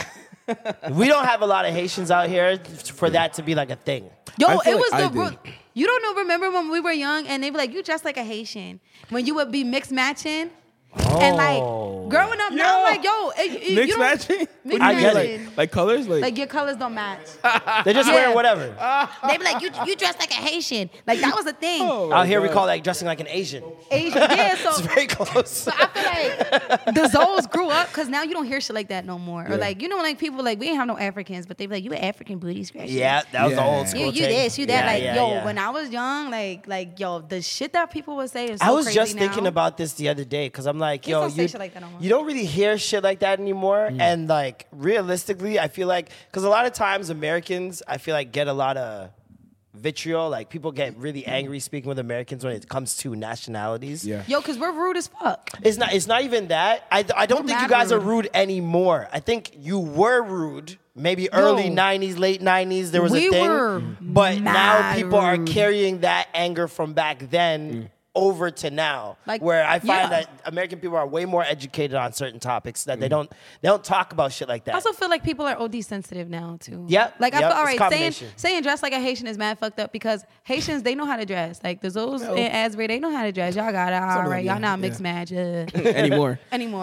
We don't have a lot of Haitians out here for that to be like a thing. yo, I feel it was like I the did. You don't know, remember when we were young and they be like, you dress like a Haitian. When you would be mixed matching. And like growing up now, I'm like, yo, Mixed you matching? Mixed I get matching. Like colors? Like your colors don't match. They just wear whatever. They be like, you dress like a Haitian. Like that was a thing. Out here we call that dressing like an Asian. Asian, yeah. So It's very close. So I feel like the Zoes grew up because now you don't hear shit like that no more. Or like, you know, like people like, we ain't have no Africans, but they be like, you an African booty scratcher. Yeah, that was the old school You thing. this, you that. Yeah, Like, yeah. when I was young, like, yo, the shit that people would say is so I was crazy just thinking now. about this the other day because I'm like, Kids yo, don't say shit like that no more. you don't really hear shit like that anymore. And like realistically, I feel like because a lot of times Americans, I feel like get a lot of vitriol. Like people get really angry speaking with Americans when it comes to nationalities. Yeah. Yo, because we're rude as fuck. It's not even that. I don't think you mad guys are rude. rude anymore. I think you were rude. Maybe early 90s, late 90s, there was We a thing. were But now mad people are rude. carrying that anger from back then over to now. Like, where I find yeah. that American people are way more educated on certain topics that they don't talk about shit like that. I also feel like people are OD sensitive now too. Yep, Like I yep, feel all it's a right. Saying combination. dress like a Haitian is mad fucked up because Haitians they know how to dress. Like the Zoes and Asbury they know how to dress. Y'all got it all right. Y'all not mixed match Anymore.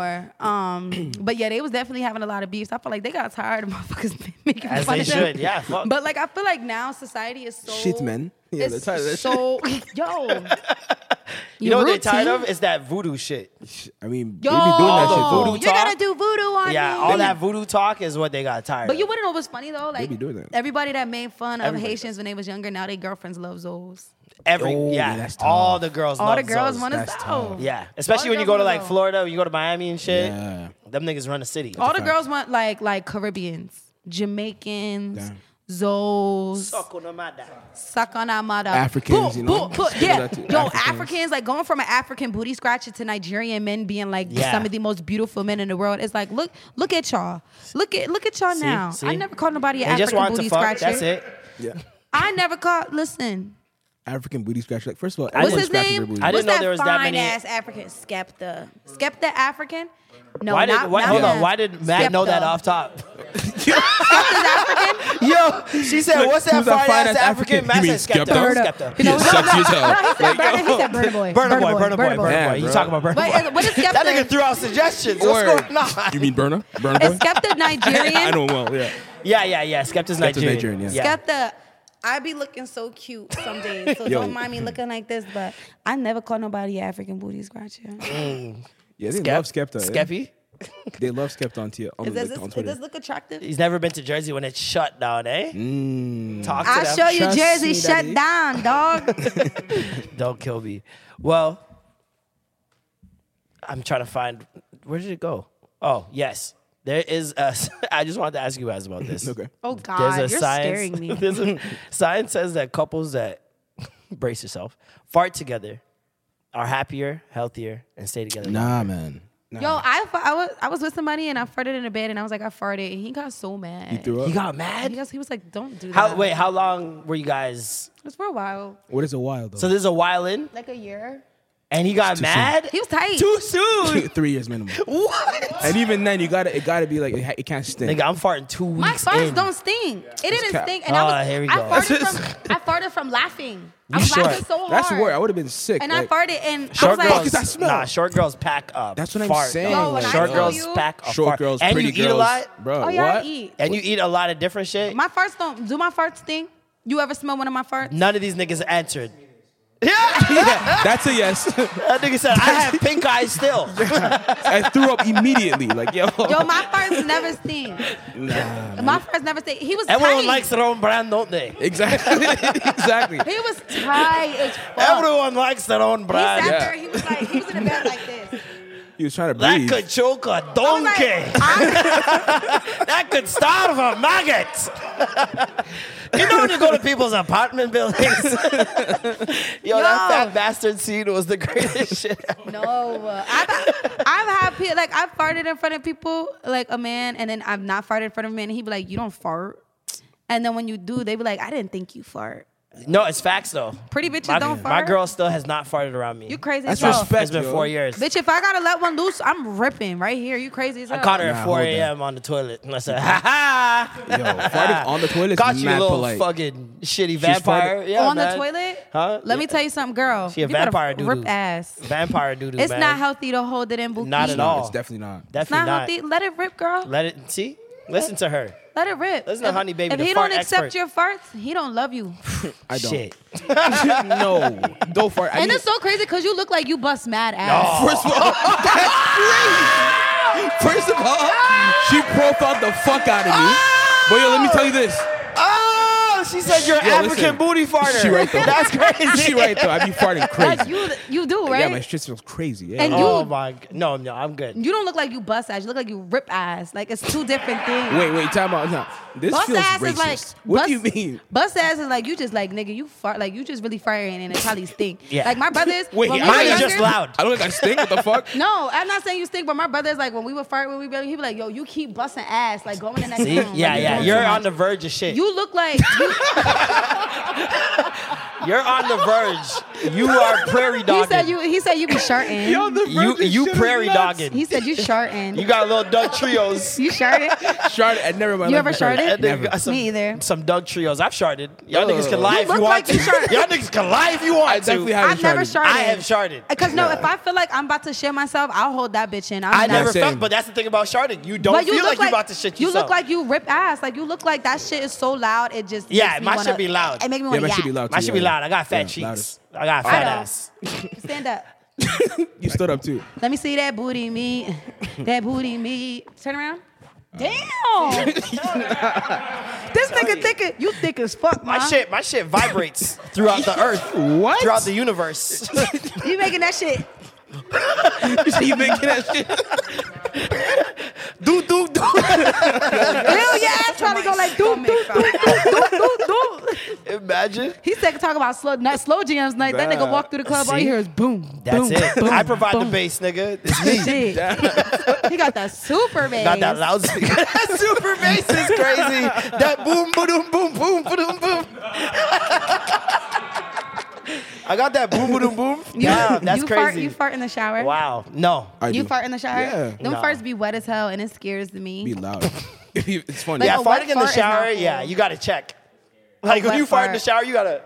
But yeah, they was definitely having a lot of beefs. I feel like they got tired of motherfuckers making As fun they of them. should, yeah. Fuck. But like I feel like now society is so Shit, man. Yeah, they're it's tired of that so yo. you know what they're tired routine- of? It's that voodoo shit. I mean, Yo, they be doing that shit. voodoo you talk? gotta do voodoo on Yeah, me. all that voodoo talk is what they got tired But of. you wouldn't know what's funny though? Like be doing that. everybody that made fun of Everybody Haitians when they was younger, now their girlfriends love Zoes. yeah, that's tough. all the girls All love the girls Zoes. want to That's Zoe. tough. Yeah, especially All when the you go to girls like wanna Florida, when you go to Miami and shit. Yeah. Them niggas run the city. All the girls want like Caribbeans, Jamaicans, Damn. Zoes, Sakanamada. Africans, you know? Yeah, Africans. yo, Africans, like going from an African booty scratcher to Nigerian men being like Yeah. some of the most beautiful men in the world. It's like, look at y'all. Look at y'all now. see? I never called nobody an They just African want booty to fuck. scratcher. That's it. Yeah. I never called, listen. African booty scratcher. Like, first of all, What's everyone his scratches name? their booty. I didn't What's know there was that many- fine ass African Skepta. Skepta African? No, Why did not hold him. on? Why did Matt know that Skepta. off top? Skepta's African? Yo, she said, "What's that Who's that fine ass fine-ass African?" African? Matt You mean said Skepta. Skepta? Skepta. You know, He's sexy as hell. No, he said Burna. He said Burna Boy. Burna Boy, Burna Boy. Yeah, You bro. talking about Burna Boy? What is Skepta? That nigga threw out suggestions. What's Word. going on? You mean Burna? Burna Is Boy? Skepta Nigerian? I know him well, yeah. Yeah. Skepta's Nigerian. Nigerian, yeah. Skepta, I be looking so cute some days, so Yo. don't mind me looking like this, but I never call nobody African booty scratcher. Yeah, they love Skepta. Yeah. Skeppy. They love Skepta on Twitter. Does On this Twitter. look attractive? He's never been to Jersey when it's shut down, eh? Talk to I'll them. show you Trust Jersey me, shut daddy. down, dog. Don't kill me. Well, I'm trying to find. Where did it go? Oh, yes. There is a. I just wanted to ask you guys about this. Okay. Oh God, you're scaring me. There's a, science says that couples that brace yourself fart together are happier, healthier, and stay together. Nah, man. Nah. Yo, I was with somebody and I farted in the bed and I was like, I farted, and he got so mad. You threw up? He got mad. He was like, don't do that. How long were you guys? It was for a while, What is a while, though? So there's a while in, like a year. and he got too mad. He was tight. Too soon. 3 years minimum. What? And even then, it gotta be like, it can't stink. Nigga, I'm farting 2 My weeks farts in. don't stink. It didn't cap. stink, and Here we I go. farted from laughing. I was sure? laughing so hard. That's word. I would have been sick. And like, I farted, and I Short was girls, like, does that smell? nah, short girls pack up. That's what I'm fart, saying. dog. Yo, when I short tell girls you- pack a Short fart. girls, and pretty you girls. eat a lot, Bro, oh yeah, what? I eat. and you eat a lot of different shit. My farts don't. Do my farts stink? You ever smell one of my farts? None of these niggas answered. That's a yes. That nigga said, "I have pink eye still." I threw up immediately. Like, yo. Yo, my farts never stink. My farts never stink. He was Everyone tight. likes their own brand, don't they? Exactly. Exactly. He was tight as fuck. Everyone likes their own He brand. sat Yeah. there. He was like, he was in the bed like this. He was trying to That breathe. could choke a I was donkey. like, That could starve a maggot. You know when you go to people's apartment buildings? Yo, that fat bastard scene was the greatest shit ever. no, I've had people like I've farted in front of people, like a man, and then I've not farted in front of a man, and he'd be like, "You don't fart," and then when you do, they be like, "I didn't think you fart." No, it's facts though. Pretty bitches don't fart. My girl still has not farted around me. You crazy That's as hell. respect. It's been yo. 4 years. Bitch, if I gotta let one loose, I'm ripping right here. You crazy as hell. I caught her at Nah, 4 hold a.m. on the toilet. And I said, ha ha. Yo, farting on the toilet Caught is you, mad little polite. fucking shitty vampire. farted- Yeah, on man. the toilet? Huh? Let me tell you something, girl. She a You better vampire doo-doo. Rip ass. Vampire doo-doo, It's man. not healthy to hold it in, Bookie. Not at No, all. it's definitely not. It's Definitely not healthy. Let it rip, girl. Let it, see? Listen to her. Let it rip. Listen to Honey Baby, If the he fart don't accept expert. your farts, he don't love you. I don't. Shit. No, don't fart. And it's so crazy because you look like you bust mad ass. First of all, that's crazy. First of all, she profiled the fuck out of me. But yo, let me tell you this. Oh, she said you're an Yo, African listen. booty farter. She right though. That's crazy. She right though. I be farting That's crazy. you do, right? Yeah, my shit feels crazy. Yeah. And Oh you- my, no, I'm good. You don't look like you bust ass. You look like you rip ass. Like it's two different things. Wait, time out. No. This Bust feels ass racist. is like What bust, do you mean? Bust ass is like you just like nigga you fart like you just really farting and it probably stink. Yeah. Like my brothers. Wait, when we Mine were is younger- just loud. I look like I stink. What the fuck? No, I'm not saying you stink, but my brother's like when we would fart, he be like, yo, you keep busting ass, like go in the next See? room. Yeah, Like, yeah. doing You're too on much. the verge of shit. You look like You're on the verge. You are prairie he dogging. said you be sharting. You prairie dogging. He said you sharting. You got little Doug Trios. You sharted? Sharted. I never. in my You life ever been sharted. sharted? And then Never. got some, Me either. Some Doug Trios. I've sharded. Y'all Ugh. niggas can lie You if you look want like to. you sharded. Y'all niggas can lie if you want I to. definitely haven't I've never sharted. sharted. I have sharded. Because no, if I feel like I'm about to shit myself, I'll hold that bitch in. I never same. felt, but that's the thing about sharding. You don't But feel look like you're about to shit You yourself. look like you rip ass. Like you look like that shit is so loud. It just Yeah, makes me my wanna, shit be loud. It makes me Yeah, want my to shit be loud. My too, shit be yeah. loud. I got fat Yeah, cheeks. louder. I got fat know. ass. Stand up. You stood up too. Let me see that booty meat. That booty meat. Turn around. Damn. This nigga thick. You thick as fuck, man. My shit vibrates throughout the earth. What? Throughout the universe. You making that shit. You say you making that shit? do. Hell yeah, I'm trying to go like do. Imagine. He said talk about slow jams. Like that nigga walk through the club, all you hear is boom. That's boom, it. boom, I provide boom. the bass, nigga. It's me. Shit. He got that super bass. Got that loudspeaker. That super bass is crazy. That boom, boom, boom, boom, boom, boom. I got that boom, boom, boom. Yeah, that's you crazy. You fart in the shower? Wow. No. You fart in the shower? Yeah. Them No. farts be wet as hell and it scares me. Be loud. It's funny. Like Yeah, a wet farting in the fart is shower, not yeah, cool. you gotta check. Like when wet you fart in the fart. shower, you gotta.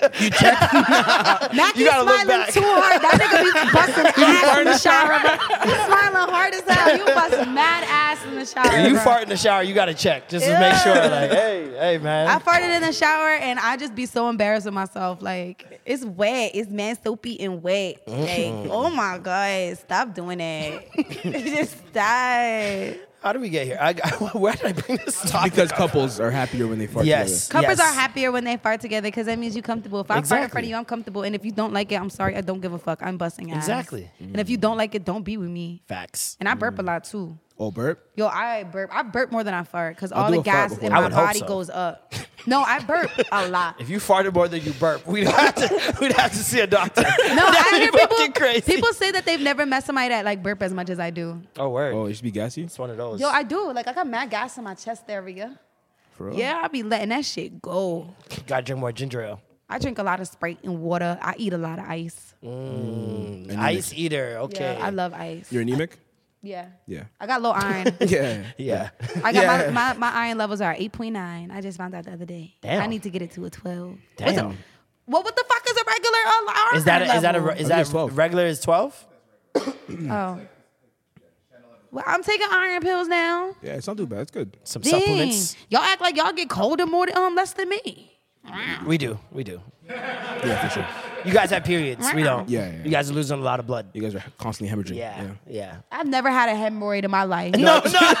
Mac, You you gotta look smiling back. too hard. That nigga be busting ass in the shower, bro. You smiling hard as hell. You busting mad ass in the shower. When you bro. fart in the shower, you gotta check just to make sure. Like, hey, man. I farted in the shower and I just be so embarrassed with myself. Like, it's wet. It's man soapy and wet. Like, oh my God, stop doing that. Just stop. How did we get here? Where did I bring this topic? Because couples are happier when they fart Yes. Couples are happier when they fart together because that means you're comfortable. If I fart in Exactly. front of you, I'm comfortable. And if you don't like it, I'm sorry. I don't give a fuck. I'm busting ass. Exactly. And if you don't like it, don't be with me. Facts. And I burp a lot too. together. Oh, burp? Yo, I burp more than I fart because I'll all do the a fart gas before in I my would hope body so. goes up. No, I burp a lot. If you farted more than you burp, we'd have to see a doctor. No, I hear fucking crazy. people say that they've never met somebody that like burp as much as I do. Oh, word. Oh, you should be gassy? It's one of those. Yo, I do. Like I got mad gas in my chest area. For real? Yeah, I be letting that shit go. Gotta drink more ginger ale. I drink a lot of Sprite and water. I eat a lot of ice. Ice eater. Okay. Yeah, I love ice. You're anemic? Yeah. Yeah. I got low iron. Yeah. Yeah. I got Yeah. my iron levels are 8.9. I just found out the other day. Damn. I need to get it to a 12. Damn. What the fuck is a regular iron Is that level? is think it's that 12. regular is 12? Oh. Well, I'm taking iron pills now. Yeah, it's not too bad. It's good. Some Dang. supplements. Y'all act like y'all get colder more than less than me. We do. Yeah, for sure. You guys have periods. We don't. Yeah, yeah. You guys are losing a lot of blood. You guys are constantly hemorrhaging. Yeah. I've never had a hemorrhoid in my life. No.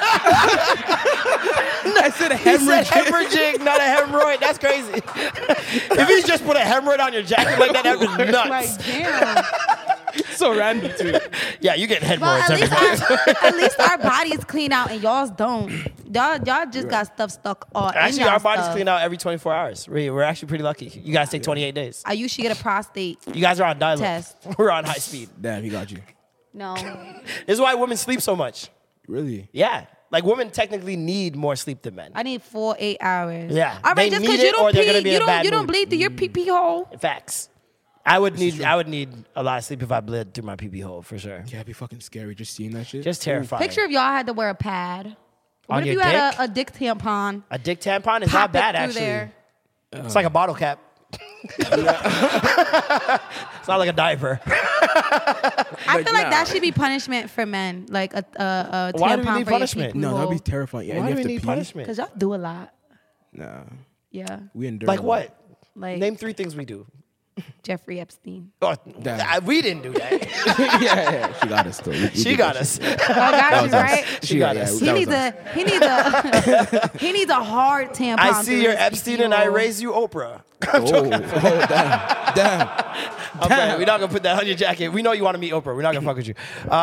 I said He said hemorrhaging, not a hemorrhoid. That's crazy. If you just put a hemorrhoid on your jacket like that, that'd be nuts. Like, damn. So random, too. Yeah, you get Well, hemorrhoids at every least, day. at least our bodies clean out and y'all's don't. Y'all just got stuff stuck all in Actually, y'all our bodies stuff. clean out every 24 hours. We're actually pretty lucky. You guys take 28 days. I usually get a prostate You guys are on dial-up. test. We're on high speed. Damn, he got you. No. This is why women sleep so much. Really? Yeah. Like women technically need more sleep than men. I need full 8 hours. Yeah, All right, they just need because you it or don't they're gonna pee, be in a bad you don't mood. bleed through your pee hole. Facts. I would need a lot of sleep if I bled through my pee hole for sure. Yeah, it'd be fucking scary just seeing that shit. Just terrifying. Picture if y'all had to wear a pad. What On if your you had dick? a dick tampon? A dick tampon is Pop not bad it through actually. there. It's like a bottle cap. It's not like a diaper. I feel like that should be punishment for men. Like a tampon Why do we need for punishment? your No, that'd be terrifying. Yeah, Why and do you we have to need pee. punishment? Because y'all do a lot. Nah, Yeah. we endure. Like what? Like Name 3 things we do. Jeffrey Epstein. Oh, Damn. we didn't do that. yeah, she got us though. We She did got that us. I got you, right? She got us. He needs he needs a hard tampon. I see through you're his Epstein pee and I hole. raise you Oprah. Damn. Okay, we're not gonna put that on your jacket. We know you want to meet Oprah. We're not gonna fuck with you.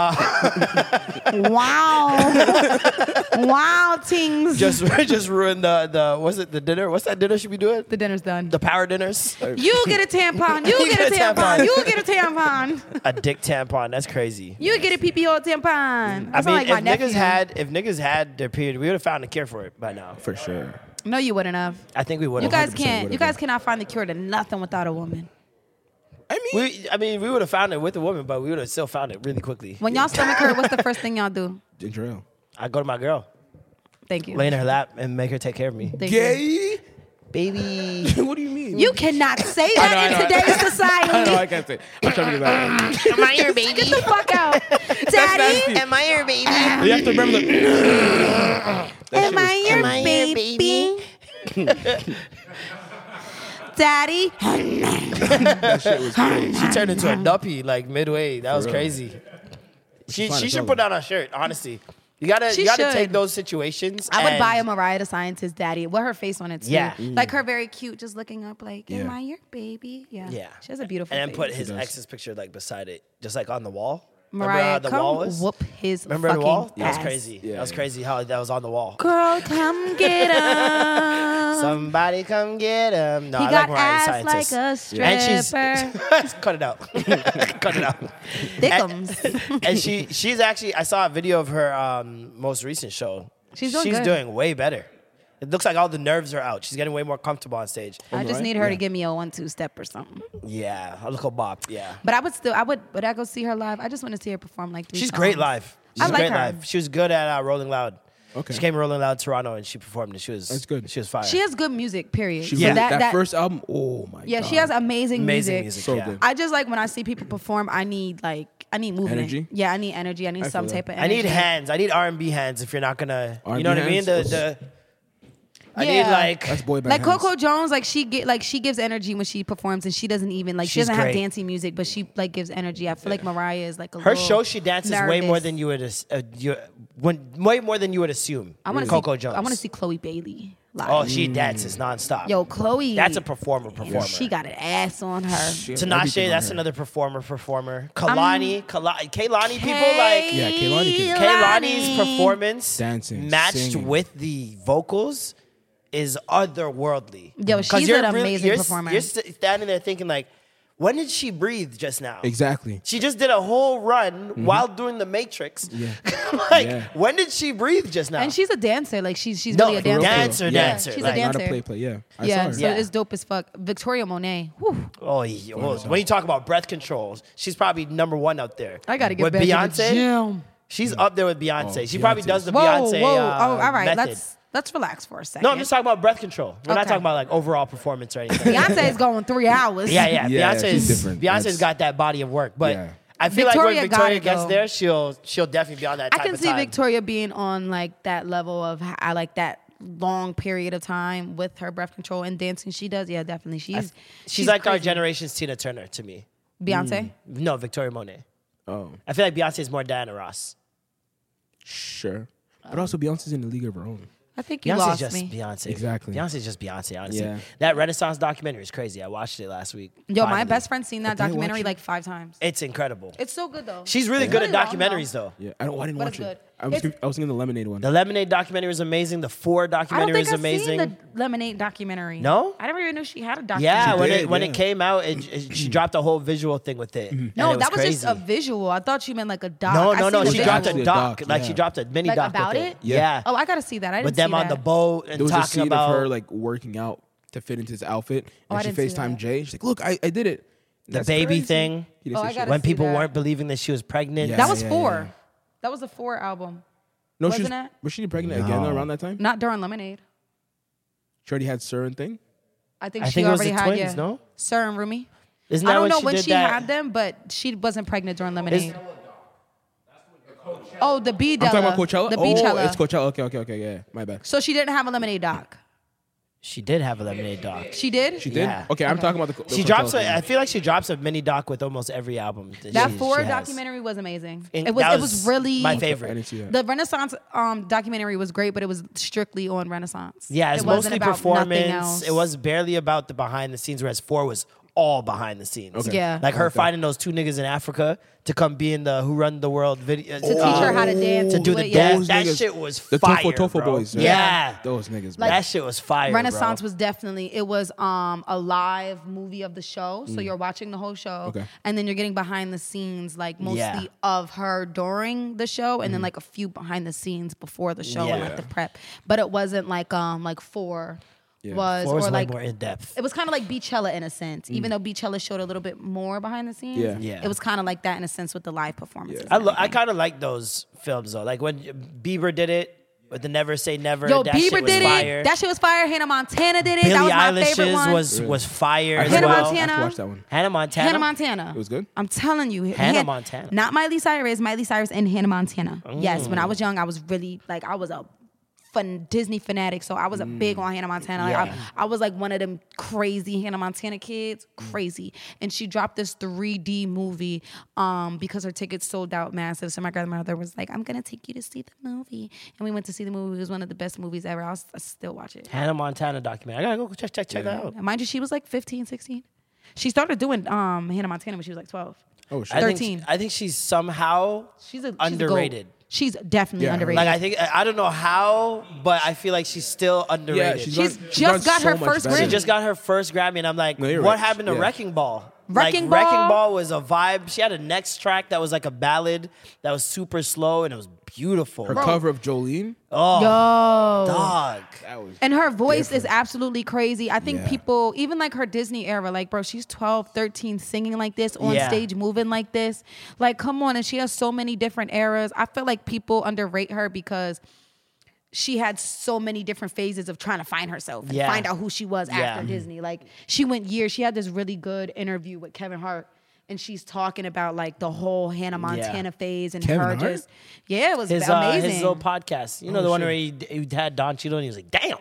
Wow. Wow, things. Just ruin the what's it, the dinner? What's that dinner she be doing? The dinner's done. The power dinners. You get a tampon. You get a tampon. You get a tampon. A dick tampon. That's crazy. You get a pee hole tampon. I That's mean, like my nephew. if niggas had their period, we would have found a cure for it by now. For sure. No, you wouldn't have. I think we would. You guys 100% can't. would've You guys cannot find the cure to nothing without a woman. We would have found it with a woman, but we would have still found it really quickly. When y'all stomach hurt, what's the first thing y'all do? Ginger ale. I go to my girl, Thank you. lay in her lap, and make her take care of me. Thank you. Gay? Baby. What do you mean? You cannot say that I in know. today's society. I know I can't say. I'm trying to get that. Am I your baby? Get the fuck out, Daddy. Am I your baby? You have to remember the. Am I your Am I your baby? Daddy. That shit was crazy. She turned into a duppy like midway. That was real. crazy. She find a should fellow. put down a shirt. Honestly, you gotta She take should. those situations. I would and- buy a Mariah the Scientist daddy with her face on it too. Yeah. Like her very cute, just looking up like, am Yeah. I your baby? Yeah. Yeah, She has a beautiful and then face. put his does. ex's picture like beside it, just like on the wall. Mariah, Remember how the come wall was? whoop his Remember fucking the wall? That was ass. crazy. Yeah, that was yeah. crazy how that was on the wall. Girl, come get him. Somebody come get him. No, He I got like Mariah the ass Scientist. like a And stripper. she's cut it out. Cut it out. Dickums. And she's actually, I saw a video of her most recent show. She's doing good. doing way better. It looks like all the nerves are out. She's getting way more comfortable on stage. I just need her to give me a 1-2 step or something. Yeah, a little bop. Yeah, But would I go see her live? I just want to see her perform like 3 she's songs. great live. She's I like great her. live. She was good at Rolling Loud. Okay. She came to Rolling Loud Toronto and she performed and she was That's good. She was fire. She has good music, period. She So really- that first album, oh my god. Yeah, she has amazing music. So yeah. good. I just like when I see people perform, I need movement. Energy? Yeah, I need energy. I need some feel type that. of I energy. need hands. I need R&B hands. If you're not gonna, you R&B know what I mean. hands? I need Yeah. like That's boy band Like hands. Coco Jones, she gives energy when she performs, and she doesn't even she She's doesn't have great. dancing music, but she like gives energy. I feel like Mariah is like a her little show. She dances way more nervous. than you would way more than you would assume. I want to Coco see Jones. I want to see Chloe Bailey live. Oh, she dances nonstop. Yo, Chloe. That's a performer. She got an ass on her. Tinashe, that's another performer. Kaylani people like Yeah, Kehlani can Kaylani's performance Dancing, matched singing. with the vocals is otherworldly. Yo, 'Cause she's you're an amazing you're, performer. You're standing there thinking like, when did she breathe just now? Exactly. She just did a whole run while doing the Matrix. Yeah. Like, Yeah. when did she breathe just now? And she's a dancer. Like she's No, really a dancer. dancer, Yeah, dancer. she's Like, a Not dancer. a play. Yeah. I Yeah, saw her. so Yeah. it's dope as fuck. Victoria Monet. Whew. Oh, yeah. When you talk about breath controls, she's probably number 1 out there. I gotta get with back Beyonce. to the gym. She's up there with Beyonce. Oh, She probably Beyonce's- does the Whoa, Beyonce. whoa. All right, method. let's relax for a second. No, I'm just talking about breath control. We're not Okay. talking about like overall performance or anything. Beyonce is going 3 hours. yeah. Yeah, Beyonce's she's different. Beyonce's That's- got that body of work, but Yeah. I feel like when Victoria got Victoria it, gets though. there, she'll definitely be on that. I type can of see time. Victoria being on like that level of like that long period of time with her breath control and dancing she does. Yeah, definitely. She's like our crazy. generation's Tina Turner to me. Beyonce. No, Victoria Monet. Oh, I feel like Beyonce's more Diana Ross. sure. But also Beyonce's in the league of her own. I think you Beyonce's lost just me. Beyonce. Exactly. Beyonce's just Beyonce, honestly. Yeah. That Renaissance documentary is crazy. I watched it last week. Yo, my Finally. best friend's seen that didn't documentary watch it. like 5 times. It's incredible. It's so good though. She's really good at Really long, documentaries, though. Yeah, I didn't But watch it's it. good. I was thinking the Lemonade one. The Lemonade documentary was amazing. The Four I don't documentary think was I've amazing. seen the Lemonade documentary. No? I never even knew she had a documentary. Yeah, She when did, it came out, she dropped a whole visual thing with it. And No, it that was crazy. just a visual. I thought you meant like a doc. No, I no, seen no. the She visual. dropped a Actually a doc. doc, Like yeah. she dropped a mini Like doc about with it? Yeah. Oh, I gotta see that. I didn't With them see on the that. boat and There was a talking scene about of her like working out to fit into his outfit, Oh, I and she didn't see FaceTimed that. Jay. She's like, "Look, I did it." the That's baby crazy. thing. He didn't Oh, say I shit. gotta When see people that. weren't believing that she was pregnant. Yeah. That was yeah, 4. yeah. That was the 4 album. No, she Wasn't it? was she pregnant again around that time? Not during Lemonade. She already had certain thing. I think I she think it was already the had twins, no? Sir and Rumi. Isn't I that don't know she when did she that? had them, but she wasn't pregnant during Lemonade. Oh, the B I'm talking about Coachella. The Oh, Beachella. it's Coachella. Okay, yeah, my bad. So she didn't have a Lemonade doc. She did have a Lemonade doc. She did. She did. Yeah. Okay, I'm talking about the. She Coachella drops. thing. I feel like she drops a mini doc with almost every album. That she 4 has. documentary was amazing. And It was. that It was really my I favorite. didn't see that. The Renaissance documentary was great, but it was strictly on Renaissance. Yeah, it's it wasn't mostly about nothing performance. else. It was barely about the behind the scenes, whereas 4 was all behind the scenes. Okay. Yeah. Like her finding those 2 niggas in Africa to come be in the Who Run the World video. to teach her how to dance. to do the with- yeah. dance. That niggas- shit was the fire, Tofo bro. boys. Right? Yeah. those niggas. Like, that shit was fire. Renaissance bro. was definitely it was a live movie of the show, so you're watching the whole show, Okay. and then you're getting behind the scenes, like mostly Yeah. of her during the show, and then like a few behind the scenes before the show and Yeah. like the prep. But it wasn't like 4 Yeah. was 4 was or way like more in depth. it was kind of like Beachella in a sense, even though Beachella showed a little bit more behind the scenes. Yeah. Yeah. It was kind of like that in a sense with the live performances. I kind of like those films though. Like when Bieber did it with the Never Say Never. Yo, that shit Bieber was did fire. it. That shit was fire. Hannah Montana did it. Billie That was my favorite Eilish's one. was fire I as Hannah well. Montana. I have to watch that one. Hannah Montana. Hannah Montana. It was good? I'm telling you. Hannah Montana. Not Miley Cyrus. Miley Cyrus and Hannah Montana. Yes, when I was young, I was really, like, I was a Disney fanatic, so I was a big on Hannah Montana. Like, Yeah. I was like one of them crazy Hannah Montana kids, crazy. And she dropped this 3D movie because her tickets sold out massive. So my grandmother was like, I'm gonna take you to see the movie. And we went to see the movie. It was one of the best movies ever. I still watch it. Hannah Montana documentary. I gotta go check that out. Mind you, she was like 15, 16. She started doing Hannah Montana when she was like 12. Oh shit. I think- 13. I think she's somehow She's a underrated. She's definitely Yeah, underrated. Like I think I don't know how, but I feel like she's still underrated. she's She's done- just done got her so much first better. She Grammy. just got her first Grammy, and I'm like, No, you're what right. happened to Yeah. Wrecking Ball? Wrecking like, Wrecking Ball? Ball was a vibe. She had a next track that was like a ballad that was super slow, and it was beautiful. Her cover of Jolene. Oh, Yo. dog. That was. And her voice is absolutely crazy. I think Yeah. people, even like her Disney era, like, bro, she's 12, 13, singing like this, on Yeah. stage, moving like this. Like, come on. And she has so many different eras. I feel like people underrate her because she had so many different phases of trying to find herself and Yeah. find out who she was after Yeah. Disney. Like, she went years. She had this really good interview with Kevin Hart. And she's talking about like the whole Hannah Montana phase and Kevin her Hart? just, yeah, it was His amazing. little podcast. You know the one where he had Don Cheadle, and he was like, damn.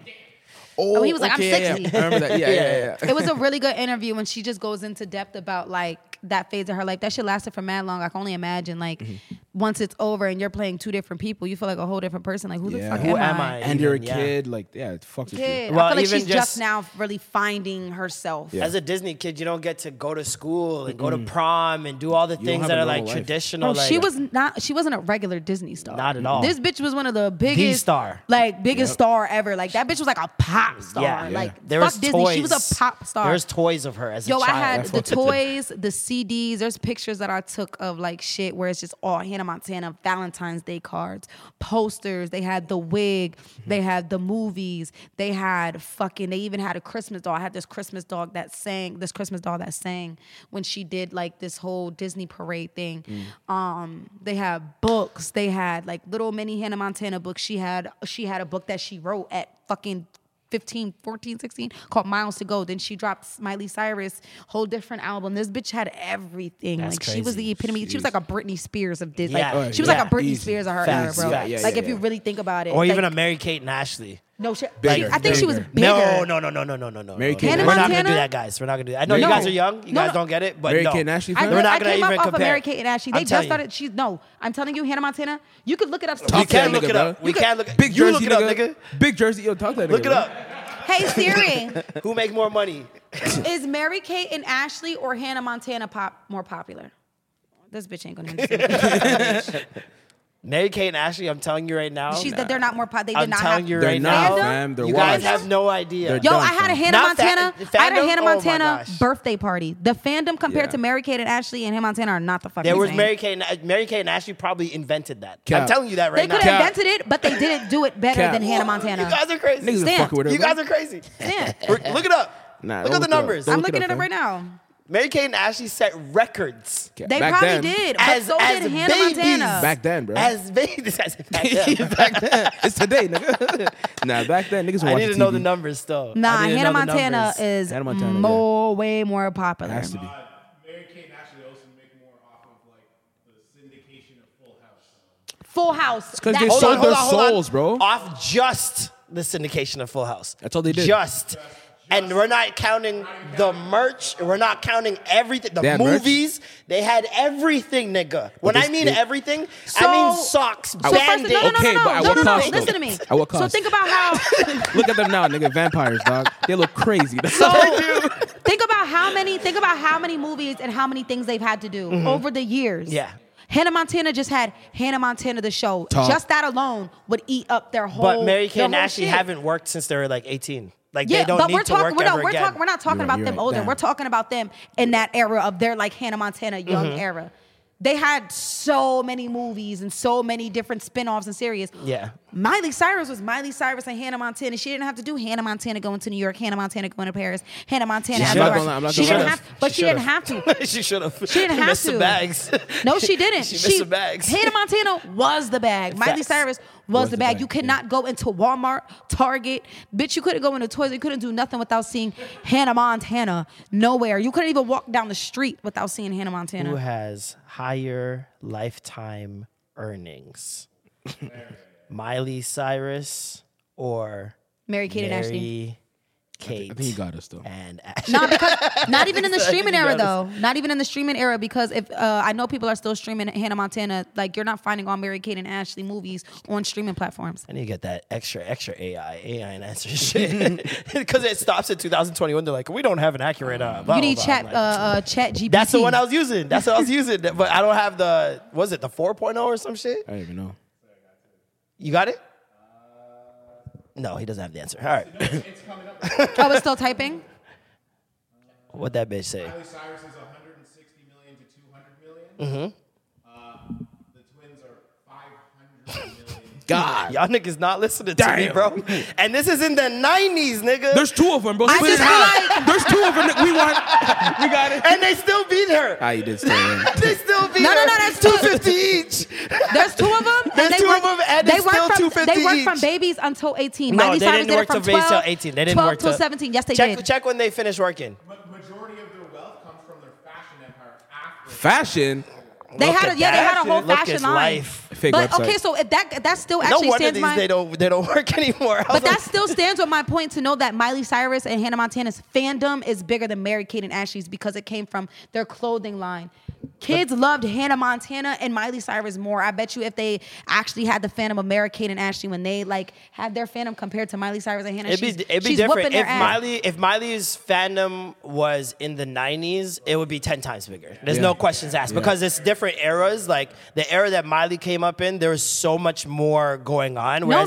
Oh, he was like, I'm okay, yeah, 60. I remember that. Yeah. It was a really good interview when she just goes into depth about like that phase of her life. That shit lasted for mad long. I can only imagine like once it's over and you're playing 2 different people, you feel like a whole different person. Like who the Yeah. fuck Who am am I? I? And you're a Even, yeah. kid, like, yeah, it fucks with you. Kid. Well, I feel like even she's just just- now really finding herself. Yeah. As a Disney kid, you don't get to go to school and go to prom and do all the don't things have that a are like normal life. traditional. Bro, like, she wasn't a regular Disney star. Not at all. This bitch was one of the biggest star. Like biggest star ever. Like that bitch was like a pop star. Yeah. Like There fuck was Disney. toys. She was a pop star. There was toys of her as a Yo, child. I had the fucked with toys, the CDs. There's pictures that I took of like shit where it's just all Hannah Montana Valentine's Day cards, posters. They had the wig. They had the movies. They had fucking. They even had a Christmas doll. I had this Christmas doll that sang. When she did like this whole Disney parade thing. They had books. They had like little mini Hannah Montana books. She had a book that she wrote at fucking 15, 14, 16 called Miles to Go. Then she dropped Miley Cyrus, whole different album. This bitch had everything. That's like she was the crazy. epitome. She was like a Britney Spears of Disney. Yeah. Like, she was Yeah. like a Britney Easy. Spears of her Facts. era, bro. Yeah, Like if you really think about it. or even a like, Mary Kate and Ashley. no shit. Bigger, I think she was bigger. bigger. No. Mary Kate Hannah We're not gonna Montana? do that, guys. We're not gonna do that. I know No. you guys are young. You No, guys no. don't get it, but Mary no. Kate and Ashley. I, We're We're not I gonna came up even off of compare. Mary Kate and Ashley. They I'm just telling started. She's no. I'm telling you, Hannah Montana. You could look it up. We Talk to can that look nigga, it up. bro. We can look. Big You Jersey, look it up, nigga. Big Jersey. Yo, talk to that nigga. Look it bro. up. Hey Siri, Who make more money? is Mary Kate and Ashley or Hannah Montana more popular? This bitch ain't gonna understand. Mary-Kate and Ashley, I'm telling you right now. She's that they're not more. They did I'm not telling have. you They're right not, now. fam. They're You guys washed. have no idea. They're Yo, done, I had a fam. Hannah Not Montana. fandom? I had a Hannah Oh my Montana gosh. birthday party. The fandom compared Yeah. to Mary-Kate and Ashley and Hannah Montana are not the fucking There was same. Mary-Kate and Ashley probably invented that. Cap. I'm telling you that They right could now. have invented it, but they didn't do it better Cap. than Hannah Montana. You guys are crazy. Niggas been Stamp. fucking with her. You bro. guys are crazy. Yeah. Look it up. Nah, Look don't at the look it up. numbers. Don't I'm look looking at it fam. right now. Mary-Kate and Ashley set records. They Back probably then. did, but As- so as did Hannah babies. Montana. Back then, bro. As babies. Back then. It's today, nigga. Nah, back then, niggas were I watching need to know TV. the numbers still. Nah, I need to Hannah know the Montana numbers. is Hannah Montana, way more popular. Has to be. Mary-Kate and Ashley also make more off of like the syndication of Full House. Full House. because That- they Hold sold on, their hold on, hold on. souls, bro. Off just the syndication of Full House. That's all they did. Just. And we're not counting the merch. We're not counting everything. The They had merch? movies. They had everything, nigga. When they- I mean they- everything, So- I mean socks, So first, band-aids. Okay, but at what cost, Listen though? to me. At what So cost? think about how. Look at them now, nigga. Vampires, dog. They look crazy. So think about how many movies and how many things they've had to do over the years. Mm-hmm. Yeah. Hannah Montana just had Hannah Montana the show. Talk. Just that alone would eat up their whole. But Mary-Kate their and whole Ashley shit. haven't worked since they were like 18. Like Yeah, they don't but need we're to work talking. ever again. We're not talking You're about right, them you're right. older. Damn. We're talking about them in that era of their like Hannah Montana young Mm-hmm. era. They had so many movies and so many different spin-offs and series. Yeah. Miley Cyrus was Miley Cyrus and Hannah Montana. She didn't have to do Hannah Montana going to New York, Hannah Montana going to Paris, Hannah Montana. She out should've. north. I'm not She gonna didn't lie. have, but she didn't have to. She should have. She didn't have missed to. the bags. No, she didn't. She missed the bags. Hannah Montana was the bag. Miley Facts. Cyrus was the bag. You could not go into Walmart, Target. Bitch, you couldn't go into Toys. You couldn't do nothing without seeing Hannah Montana. Nowhere. You couldn't even walk down the street without seeing Hannah Montana. Who has higher lifetime earnings? Miley Cyrus or Mary-Kate and Ashley. Mary Kate I think you got us though. and Ashley? No, because not even in the I think streaming you era got though. Not even in the streaming era because if I know people are still streaming Hannah Montana, like you're not finding all Mary-Kate and Ashley movies on streaming platforms. I need to get that extra AI and answer shit because it stops at 2021. They're like, we don't have an accurate. Blah, You need blah, blah. I'm like, Chat GPT. That's the one I was using. That's what I was using. But I don't have the. Was it the 4.0 or some shit? I don't even know. You got it? No, he doesn't have the answer. All right. Oh, it's still typing? What'd that bitch say? Miley Cyrus is 160 million to 200 million. The twins are 500 million. God. Y'all niggas not listening to me, Damn. bro. And this is in the 90s, nigga. There's two of them, bro. I Split it just half. feel There's two of them. We won. We got it. and they still beat her. Ah, you did still win. They still beat No, her. that's two. 250 each. There's two of them. There's two of them, and they it's work still from, 250 They work from each. babies until 18. No, Miley they Cyrus didn't did work it from till base 12 till 18. They didn't 12 work till till 17. Yes, they check, did. Check when they finished working. But majority of their wealth comes from their fashion empire after. Fashion. They Look had at they had a that. whole Look fashion at line. life. Fake But website. okay, so if that still No actually wonder stands these my. they don't work anymore. I was But that like, still stands with my point to know that Miley Cyrus and Hannah Montana's fandom is bigger than Mary-Kate and Ashley's because it came from their clothing line. Kids loved Hannah Montana and Miley Cyrus more. I bet you if they actually had the fandom of Mary-Kate and Ashley when they like had their fandom compared to Miley Cyrus and Hannah, It'd be she's different whooping their if ass. Miley's fandom was in the 90s. It would be 10 times bigger. There's Yeah. no questions asked because it's different eras. Like the era that Miley came up in, there was so much more going on. No. whereas-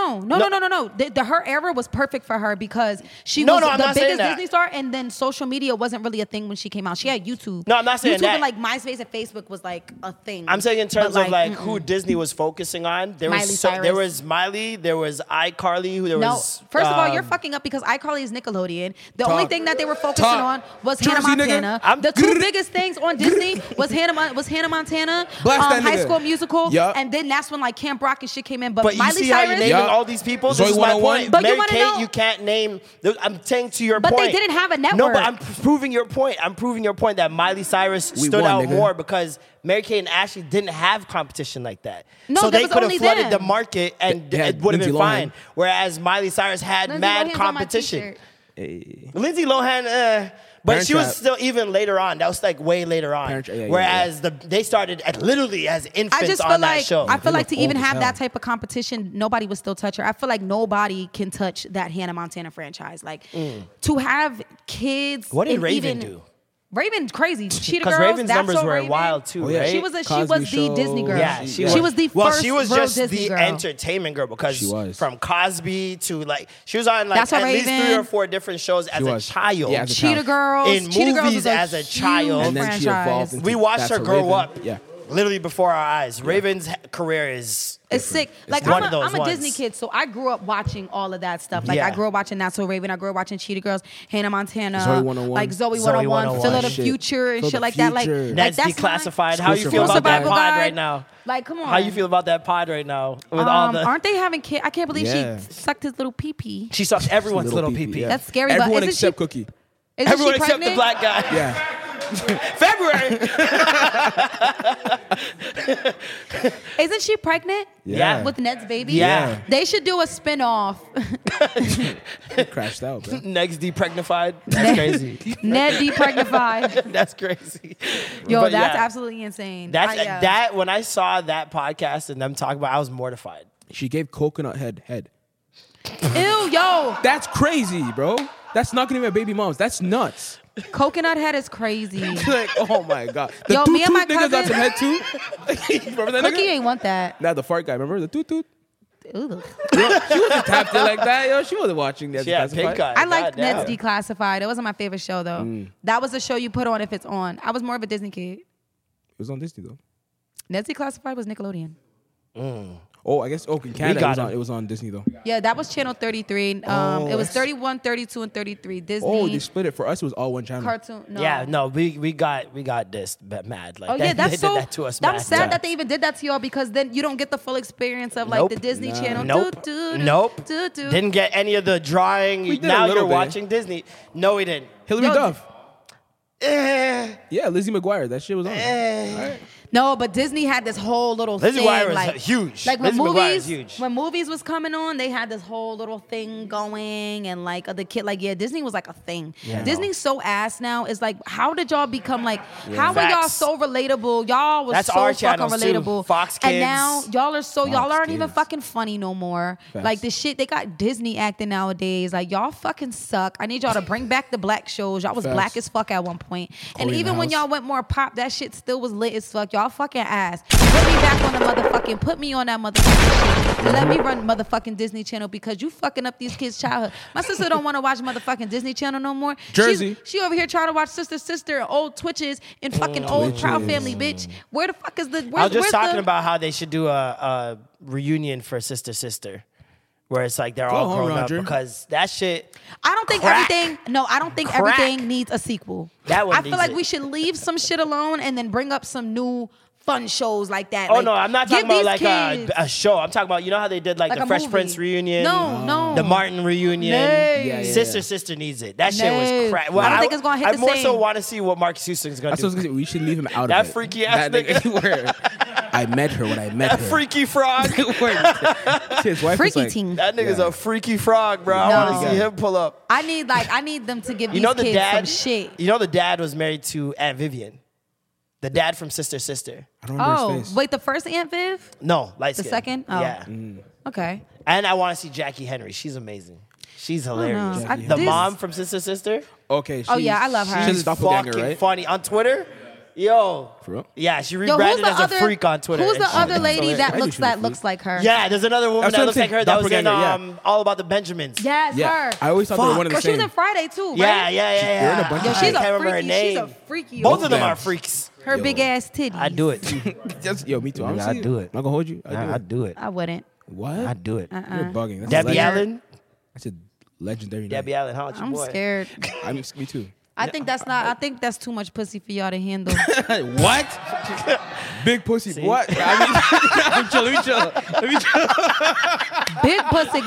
Her era was perfect for her because she No, was no, I'm the not saying biggest that. Disney star, and then social media wasn't really a thing when she came out. She had YouTube. No, I'm not saying YouTube that. and like MySpace and Facebook was like a thing. I'm saying in terms But, of like who Disney was focusing on. There Miley was Cyrus. there was Miley, there was iCarly, who there No, was. first of all, you're fucking up because iCarly is Nickelodeon. The only thing that they were focusing Talk. on was Jersey, Hannah Montana. nigga. The two biggest things on Disney was Hannah Montana, Blast that High nigga. School Musical, Yup. and then that's when like Camp Rock and shit came in. But But you Miley see how you Cyrus, naming Yup. all these people? Zoe This is my 101. point. But you Mary wanna Kate, know- you can't name. I'm saying to your But point. they didn't have a No, network. but I'm proving your point. I'm proving your point that Miley Cyrus We stood won, out nigga. more because Mary Kate and Ashley didn't have competition like that. No, so there they was could have only flooded them. the market and They had it would have been Lindsay fine. Lohan. Whereas Miley Cyrus had Lindsay mad Lohan's on my competition. t-shirt. Lindsay Lohan, but Parent she was Trap. still even later on. That was like way later on. Parent Trap, yeah, Whereas they started literally as infants I just on feel that like show. I feel like look to even old as have that hell. type of competition, nobody would still touch her. I feel like nobody can touch that Hannah Montana franchise. Like to have kids. What did and Raven even, do? Raven crazy. Cheetah Because Girls. Raven's That's numbers So were Raven. wild too, Oh, yeah. right? She was the Cosby Disney Show. girl. Yeah, she was the well, first she was real just Disney the girl. entertainment girl because She was. from Cosby to like she was on like That's at how least Raven- 3 or 4 different shows as a was. child. Yeah, as a Cheetah child. Girls. In Cheetah Girls movies was as a huge child. And then she evolved franchise. into We watched That's her So grow Raven. up. Yeah. Literally before our eyes. Raven's career is It's sick. Like one I'm of those a ones. Disney kid, so I grew up watching all of that stuff. Like Yeah. I grew up watching That's So Raven. I grew up watching Cheetah Girls, Hannah Montana, Zoe 101. like Zoe Zoe 101, Phil of the Shit. Future, and Phil shit the like that. Like, Future. That's that's declassified. my- How you feel School about that Survival pod Guide. right now? Like, come on. How you feel about that pod right now? With all the Aren't they having kids? I can't believe Yeah. she sucked his little pee pee. she sucked everyone's little pee-pee, pee-pee. yeah. That's scary. Everyone but isn't except she, Cookie. Isn't Everyone she except the pregnant? black guy. Yeah. February. Isn't she pregnant? Yeah. With Ned's baby? Yeah. They should do a spinoff. It crashed out, bro. Next depregnified. That's crazy. Ned depregnified. That's crazy. Yo, But that's yeah, absolutely insane. That's I, that. When I saw that podcast and them talk about, I was mortified. She gave coconut head. Ew, yo. That's crazy, bro. That's not gonna be a baby mom's. That's nuts. Coconut head is crazy. Like, oh my god. The Yo, me and my nigga got cousin- some head too. Remember that Cookie nigga? ain't want that. Nah, the fart guy. Remember the toot? Ugh. Yo, she wasn't tapped in like that. Yo, she wasn't watching that. Yeah, pink eye. I liked Goddamn. Ned's Declassified. It wasn't my favorite show though. Mm. That was a show you put on if it's on. I was more of a Disney kid. It was on Disney though. Ned's Declassified was Nickelodeon. Oh, I guess. Oh, in Canada, got it was on Disney though. Yeah, that was channel 33. It was that's- 31, 32, and 33. Disney Oh, they split it. For us, it was all one channel. cartoon. No. Yeah, no, we got this mad. Like Oh yeah, that's they so. did that to us. I'm mad. sad Yeah. that they even did that to y'all because then you don't get the full experience of like Nope. the Disney Nah. Channel. Nope. Nope. Didn't get any of the drawing. We did a Now little you're bit. watching Disney. No, we didn't. Hilary Yo, Duff. Eh. Yeah, Lizzie McGuire. That shit was on. Alright. No, but Disney had this whole little Lizzie thing. McGuire was like, huge. Like when Lizzie McGuire is movies, huge. when movies was coming on, they had this whole little thing going, and like the kid, like yeah, Disney was like a thing. Disney's so ass now. It's like, how did y'all become like? How were y'all Facts. so relatable? Y'all was That's so our fucking channels, too. relatable. Fox And Kids. now y'all are so y'all Fox aren't even Kids. fucking funny no more. Facts. Like the shit they got Disney acting nowadays. Like y'all fucking suck. I need y'all to bring back the black shows. Y'all was Facts. black as fuck at one point. And Corey in even the when House. y'all went more pop, that shit still was lit as fuck. Y'all fucking ass. Put me back on the motherfucking, put me on that motherfucking shit. Let me run motherfucking Disney Channel because you fucking up these kids' childhood. My sister don't want to watch motherfucking Disney Channel no more. Jersey. She over here trying to watch Sister, and old Twitches and fucking old Proud Twitches. Family, bitch. Where the fuck is the? I was Where's just talking the, about how they should do a reunion for Sister, where it's like they're all home, grown Roger. up because that shit. I don't think Crack. everything. No, I don't think Crack. everything needs a sequel. That one I feel needs like it. we should leave some shit alone and then bring up some new fun shows like that. Oh Like, no, I'm not give talking about these like kids a show. I'm talking about how they did like like the a Fresh movie. Prince reunion. No. The Martin reunion. No. Yeah, yeah. Sister needs it. That shit No. was crap. I don't think it's gonna hit I the more so same. want to see what Marcus Houston's gonna That's what I was do. gonna say. We should leave him out That of it. freaky ass That nigga. where I met her when I met That her. freaky frog. His wife was Freaky like, team. That nigga's a freaky frog, bro. I No. want to see him pull up. I need them to give You these know the kids dad. some shit. You know the dad was married to Aunt Vivian. The dad from Sister. I don't remember Oh, Mm. his face. wait, the first Aunt Viv? No, light The skin. second? Oh. Yeah. Okay. And I want to see Jackie Henry. She's amazing. She's hilarious. know. The This- mom from Sister. Okay. Oh, yeah, I love her. She's a She's doppelganger, fucking right? funny on Twitter. Yo. For real? Yeah, she Yo, who's rebranded the as other a freak on Twitter. Who's and the she- other lady hilarious. that I knew looks she was a looks like her? Yeah, there's another woman That's that what looks I'm like her saying, that was in doppelganger, yeah. All About the Benjamins. Yes, Yeah. her. I always thought they were one of the Girl, she was same. in Friday too, right? Yeah. They're in a bunch Yo, of she's I can't a remember her freaky. name. She's a freaky. Both of them them. are freaks. Her big ass titties. I do it. Just, yo, me too. Yeah, Honestly, I'd do it. I'm not gonna hold you. I'd do it. I wouldn't. What? I'd do it. You're bugging. That's Debbie a legend. Allen. That's a legendary Debbie name. Allen, how about your I'm boy? scared. Me too. I think that's not. I think that's too much pussy for y'all to handle. What? Big pussy. What? I mean, let me chill. Big pussy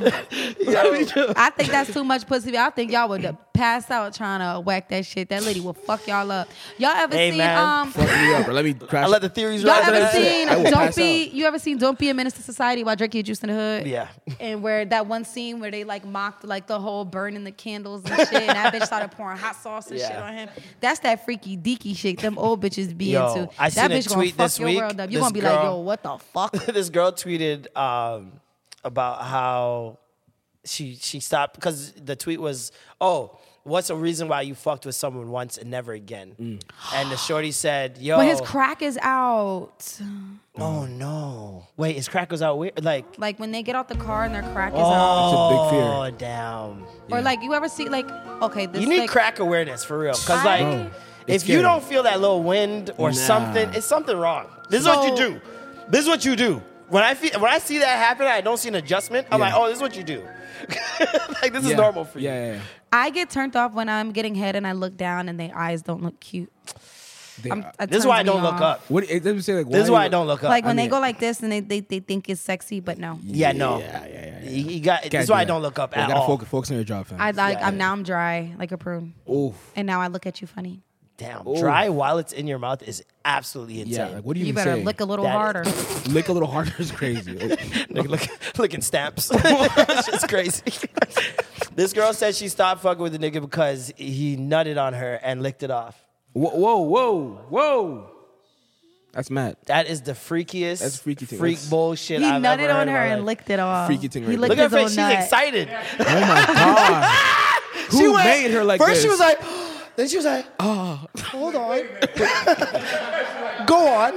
guy. I think that's too much pussy. I think y'all would pass out trying to whack that shit. That lady will fuck y'all up. Y'all ever Hey, seen man. Fuck me up, bro. Let me crash. I let the theories Y'all rise. ever That's it. seen I will Don't pass Be? You ever seen Don't Be a Menace to Society while drinking juice in the hood? Yeah. And where that one scene where they like mocked like the whole burning the candles and shit, and that bitch started pouring hot sauce and shit Yeah. on him. That's that freaky deaky shit them old bitches be Yo, into. I That seen a bitch gonna tweet fuck this your week. world up. You This gonna be like, girl- yo, what the fuck? This girl tweeted about how she stopped because the tweet was, "Oh, what's a reason why you fucked with someone once and never again?" And the shorty said, "Yo, But his crack is out. oh no, wait, his crack was out weird, Like when they get out the car and their crack is out. That's a big fear. Oh damn, Or like you ever see like okay, this you need like, crack awareness for real, because I- like It's if you scary. don't feel that little wind or something, it's something wrong. This is what you do. This is what you do. When I see that happen, I don't see an adjustment. I'm like, oh, this is what you do. Like this is normal for you. Yeah. I get turned off when I'm getting head and I look down and their eyes don't look cute. This is why I don't look up. What it doesn't say like. This is why I don't look up. Like when they go like this and they think it's sexy, but no. Yeah, no. Yeah. You got. This is why I don't look up You at gotta all. focus on your job, fam. I'm dry like a prune. Oof. And now I look at you funny. Damn, Ooh. dry while it's in your mouth is absolutely insane. Yeah, like what do you You even better say? lick a little That- harder. Lick a little harder is crazy. Licking stamps. It's just crazy. This girl said she stopped fucking with the nigga because he nutted on her and licked it off. Whoa. That's mad. That is the freakiest That's freaky thing. freak That's- bullshit He I've ever nutted heard on in her my and life. licked it off. Freaky thing right He there. licked Look at her his face. own She's nut. excited. Oh my god. She Who went- made her like first this? she was like, then she was like, hold on. Go on.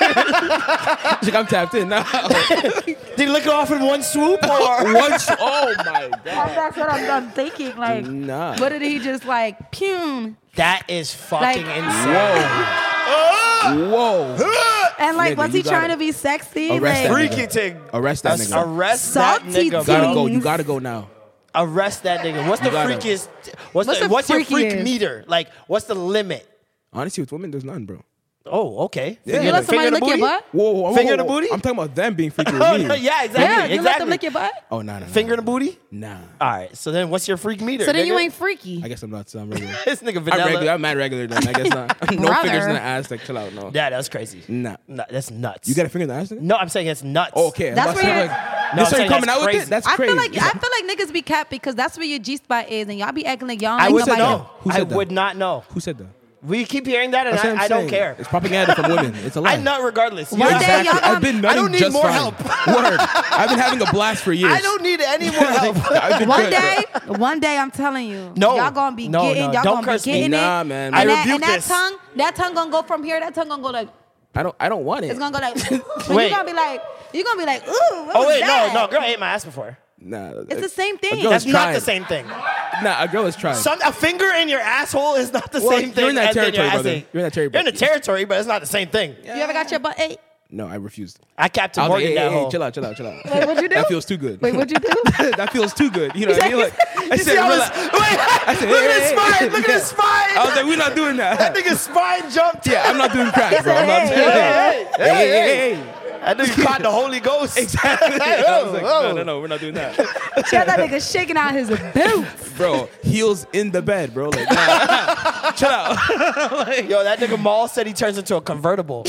She's like, I'm tapped in now. Did he lick it off in one swoop or? Oh my god. That's what I'm thinking. Like, Nah. what did he just like, pew? That is fucking Like- insane. Whoa. And like, Nigga, was you he trying gotta to be sexy? arrest Like, that Freaky nigga. thing. Arrest that nigga. Arrest that Salty nigga, You gotta bro. go. You gotta go now. Arrest that nigga. What's the You gotta. freakiest? What's the What's your freak freakiest? meter? Like, what's the limit? Honestly, with women, there's none, bro. Oh, okay. Yeah. you let somebody Finger lick the your booty? butt? Whoa. Finger the booty? I'm talking about them being freaky with Oh, me. no, yeah, exactly. Yeah, you let them exactly. lick your butt. Oh, nah. Finger the booty? Nah. All right. So then, what's your freak meter? So then you nigga? ain't freaky. I guess I'm not. I'm regular. This nigga I'm vanilla. regular. I'm mad regular then. I guess not. No Brother. fingers in the ass. Like, chill out. No. Yeah, that's crazy. Nah. No, that's nuts. You got a finger in the ass? Nigga? No, I'm saying it's nuts. Oh, okay. That's I'm about to say, where- like, No, this I'm are saying you coming that's out with crazy. it? That's I crazy. feel like niggas be capped because that's where your G spot is, and y'all be acting like y'all I ain't would nobody. know. Who I said that? would not know. Who said that? We keep hearing that, and That's what I'm I don't saying. care. It's propaganda from women. It's a lie. I nut regardless. One day Exactly. y'all I've been I nutting don't need just more fine. help. Word. I've been having a blast for years. I don't need any more help. I've been One good. day, I'm telling you, No. y'all gonna be No, getting, no, y'all don't gonna curse be me. getting Nah, it. man. I And rebuke that this. that tongue gonna go from here. That tongue gonna go like, I don't want it. it's gonna go like. Wait. You're gonna be like, ooh. What Oh was wait, that? no, girl ate my ass before. Nah. It's the same thing. A girl That's is not trying. the same thing. Nah, a girl is trying. A finger in your asshole is not the Well, same thing. you're in that as in your territory, ass brother. ate. You're in that territory. You're in the territory, but it's not the same thing. You ever got your butt ate? No, I refused. I Captain I was like, Morgan hey, that hey, hole. chill out. Wait, what'd you do? That feels too good. Wait, what'd you do? That feels too good. You know what I mean? Like, I You said, see how relax. his, wait, I said, look at hey, his hey, spine. hey. Look at his spine. I was like, we're not doing that. That nigga's spine jumped. Yeah, I'm not doing crack, bro. I'm not Hey, doing hey, that. Hey. That nigga caught the Holy Ghost. Exactly. I was like, no, we're not doing that. She had that nigga shaking out his boots. Bro, heels in the bed, bro. Like, nah. Chill out. Yo, that nigga Maul said he turns into a convertible.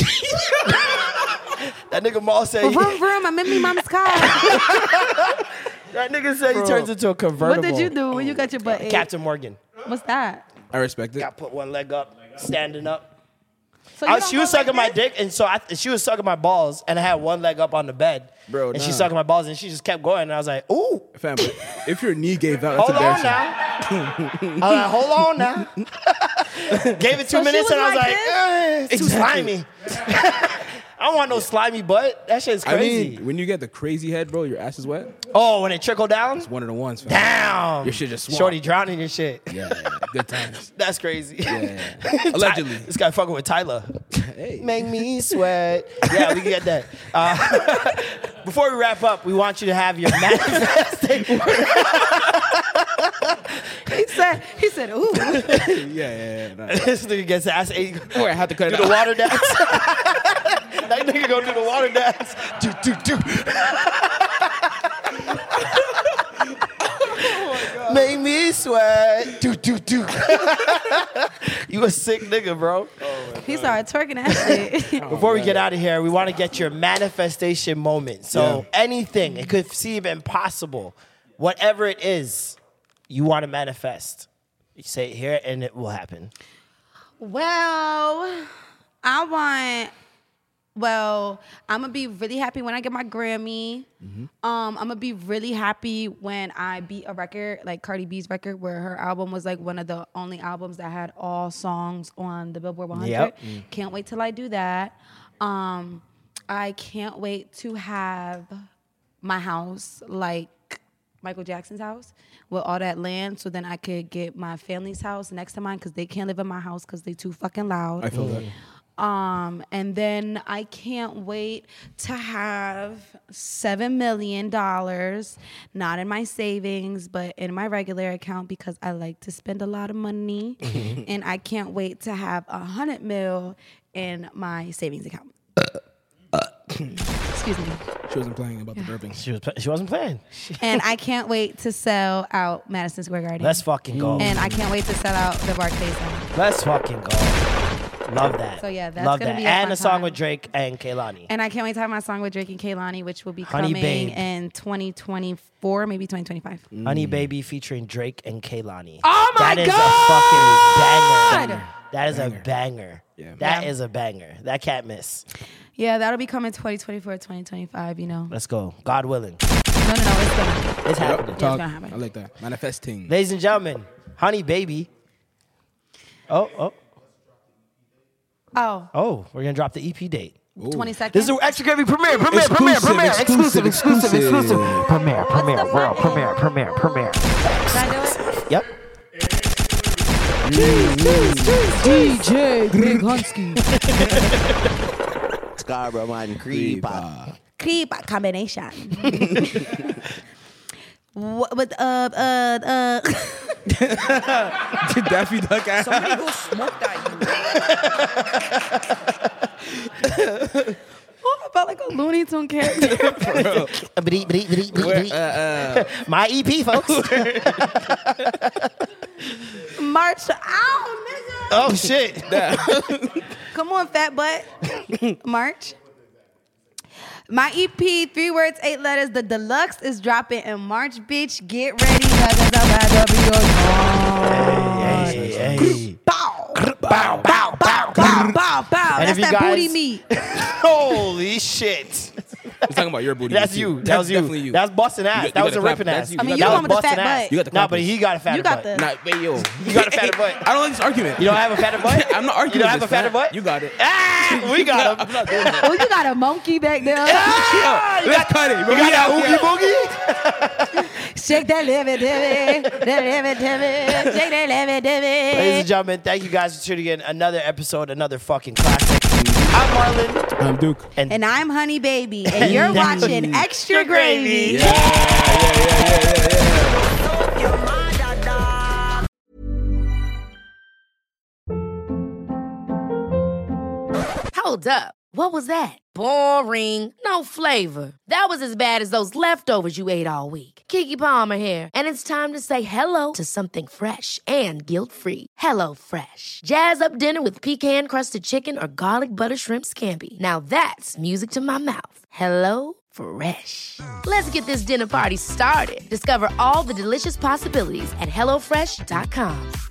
That nigga Maul said Vroom, vroom, I'm in me mom's car. that nigga said he turns into a convertible. What did you do when you got your butt ate? Captain Morgan. What's that? I respect it. Got put one leg up, standing up. So you don't She go was sucking like my this? dick, and so she was sucking my balls, and I had one leg up on the bed. Bro, and nah. she's sucking my balls, and she just kept going, and I was like, ooh, Fam, but if your knee gave out, that's hold on embarrassing. now. I was like, hold on now. Gave it 2 So she minutes, was and I was like like, this? it's too slimy. I don't want no slimy butt. That shit's I crazy. mean, when you get the crazy head, bro, your ass is wet. Oh, when it trickled down? One of the ones, fam. Damn. Your shit just swamped. Shorty drowning your shit. Yeah, good times. That's crazy. Yeah. Allegedly. This guy fucking with Tyler. Hey. Make me sweat. Yeah, we can get that. Before we wrap up, we want you to have your manifestation. He said, ooh. Yeah. Nah. This nigga gets ass ate. Oh, I had to cut Do it the out. water dance. That nigga go do the water dance. Do. Make me sweat. Do. You a sick nigga, bro. He started twerking that shit. Before we get out of here, we want to get your manifestation moment. So anything, it could seem impossible. Whatever it is, you want to manifest. You say it here and it will happen. Well, I want Well, I'm gonna be really happy when I get my Grammy. I'm gonna be really happy when I beat a record, like Cardi B's record, where her album was like one of the only albums that had all songs on the Billboard 100. Yep. Can't wait till I do that. I can't wait to have my house like Michael Jackson's house with all that land, so then I could get my family's house next to mine because they can't live in my house because they too fucking loud. I feel that. And then I can't wait to have $7 million, not in my savings, but in my regular account because I like to spend a lot of money. And I can't wait to have $100 million in my savings account. Excuse me. She wasn't playing about the burping. She wasn't playing. And I can't wait to sell out Madison Square Garden. Let's fucking go. And I can't wait to sell out the Barclays Center. Let's fucking go. Love that. So yeah, that's Love gonna that. be a And fun a song time. with Drake and Kehlani. And I can't wait to have my song with Drake and Kehlani, which will be Honey coming Babe. in 2024, maybe 2025. Honey Baby featuring Drake and Kehlani. Oh my That is God! a fucking banger. That is a banger. Yeah. That is a banger. That can't miss. Yeah, that'll be coming 2024, 2025, you know. Let's go. God willing. No, it's gonna. It's happening. It's gonna happen. I like that. Manifesting. Ladies and gentlemen, Honey Baby. Oh, we're going to drop the EP date. 22nd. This is an extra gravy premiere. Exclusive. Premiere, world premiere. Can I do it? Yep. DJ Big Hunsky. Scarborough man, creeper. Creep combination. With Daffy Duck ass. Somebody go smoke that. Oh, I felt like a Looney Tune character. My EP, folks. March. Ow, nigga. Oh, shit. Come on, fat butt. March. My EP, 3 words, 8 letters. The deluxe is dropping in March, bitch. Get ready, cause it's about to be your time. Hey. Bow. Bow, bow, bow, bow, bow, bow. And That's if you that guys- booty meat. Holy shit. He's talking about your booty. That's you. That was you. Definitely you. That's busting ass. You that was gotta a clap. ripping That's ass. you. I mean, You you got the the one with the busting fat ass. butt. You got the No, but clappers. he got a fatter You got butt. the. Nah, wait, yo. You got a fatter butt. I don't like this argument. You don't have a fatter butt? I'm not arguing. You don't have with a fatter this, butt? man. You got it. Ah, we got him. I'm not doing that. Oh, you got a monkey back there. Ah, you Let's cut it. You got that oogie boogie? Shake that living divvy. Shake that living divvy. Ladies and gentlemen, thank you guys for tuning in. Another episode, another fucking classic. I'm Marlon. I'm Duke. And I'm Honey Baby. And you're watching Extra Gravy. Hold up. What was that? Boring. No flavor. That was as bad as those leftovers you ate all week. Keke Palmer here. And it's time to say hello to something fresh and guilt-free. Hello Fresh. Jazz up dinner with pecan-crusted chicken or garlic butter shrimp scampi. Now that's music to my mouth. Hello Fresh. Let's get this dinner party started. Discover all the delicious possibilities at HelloFresh.com.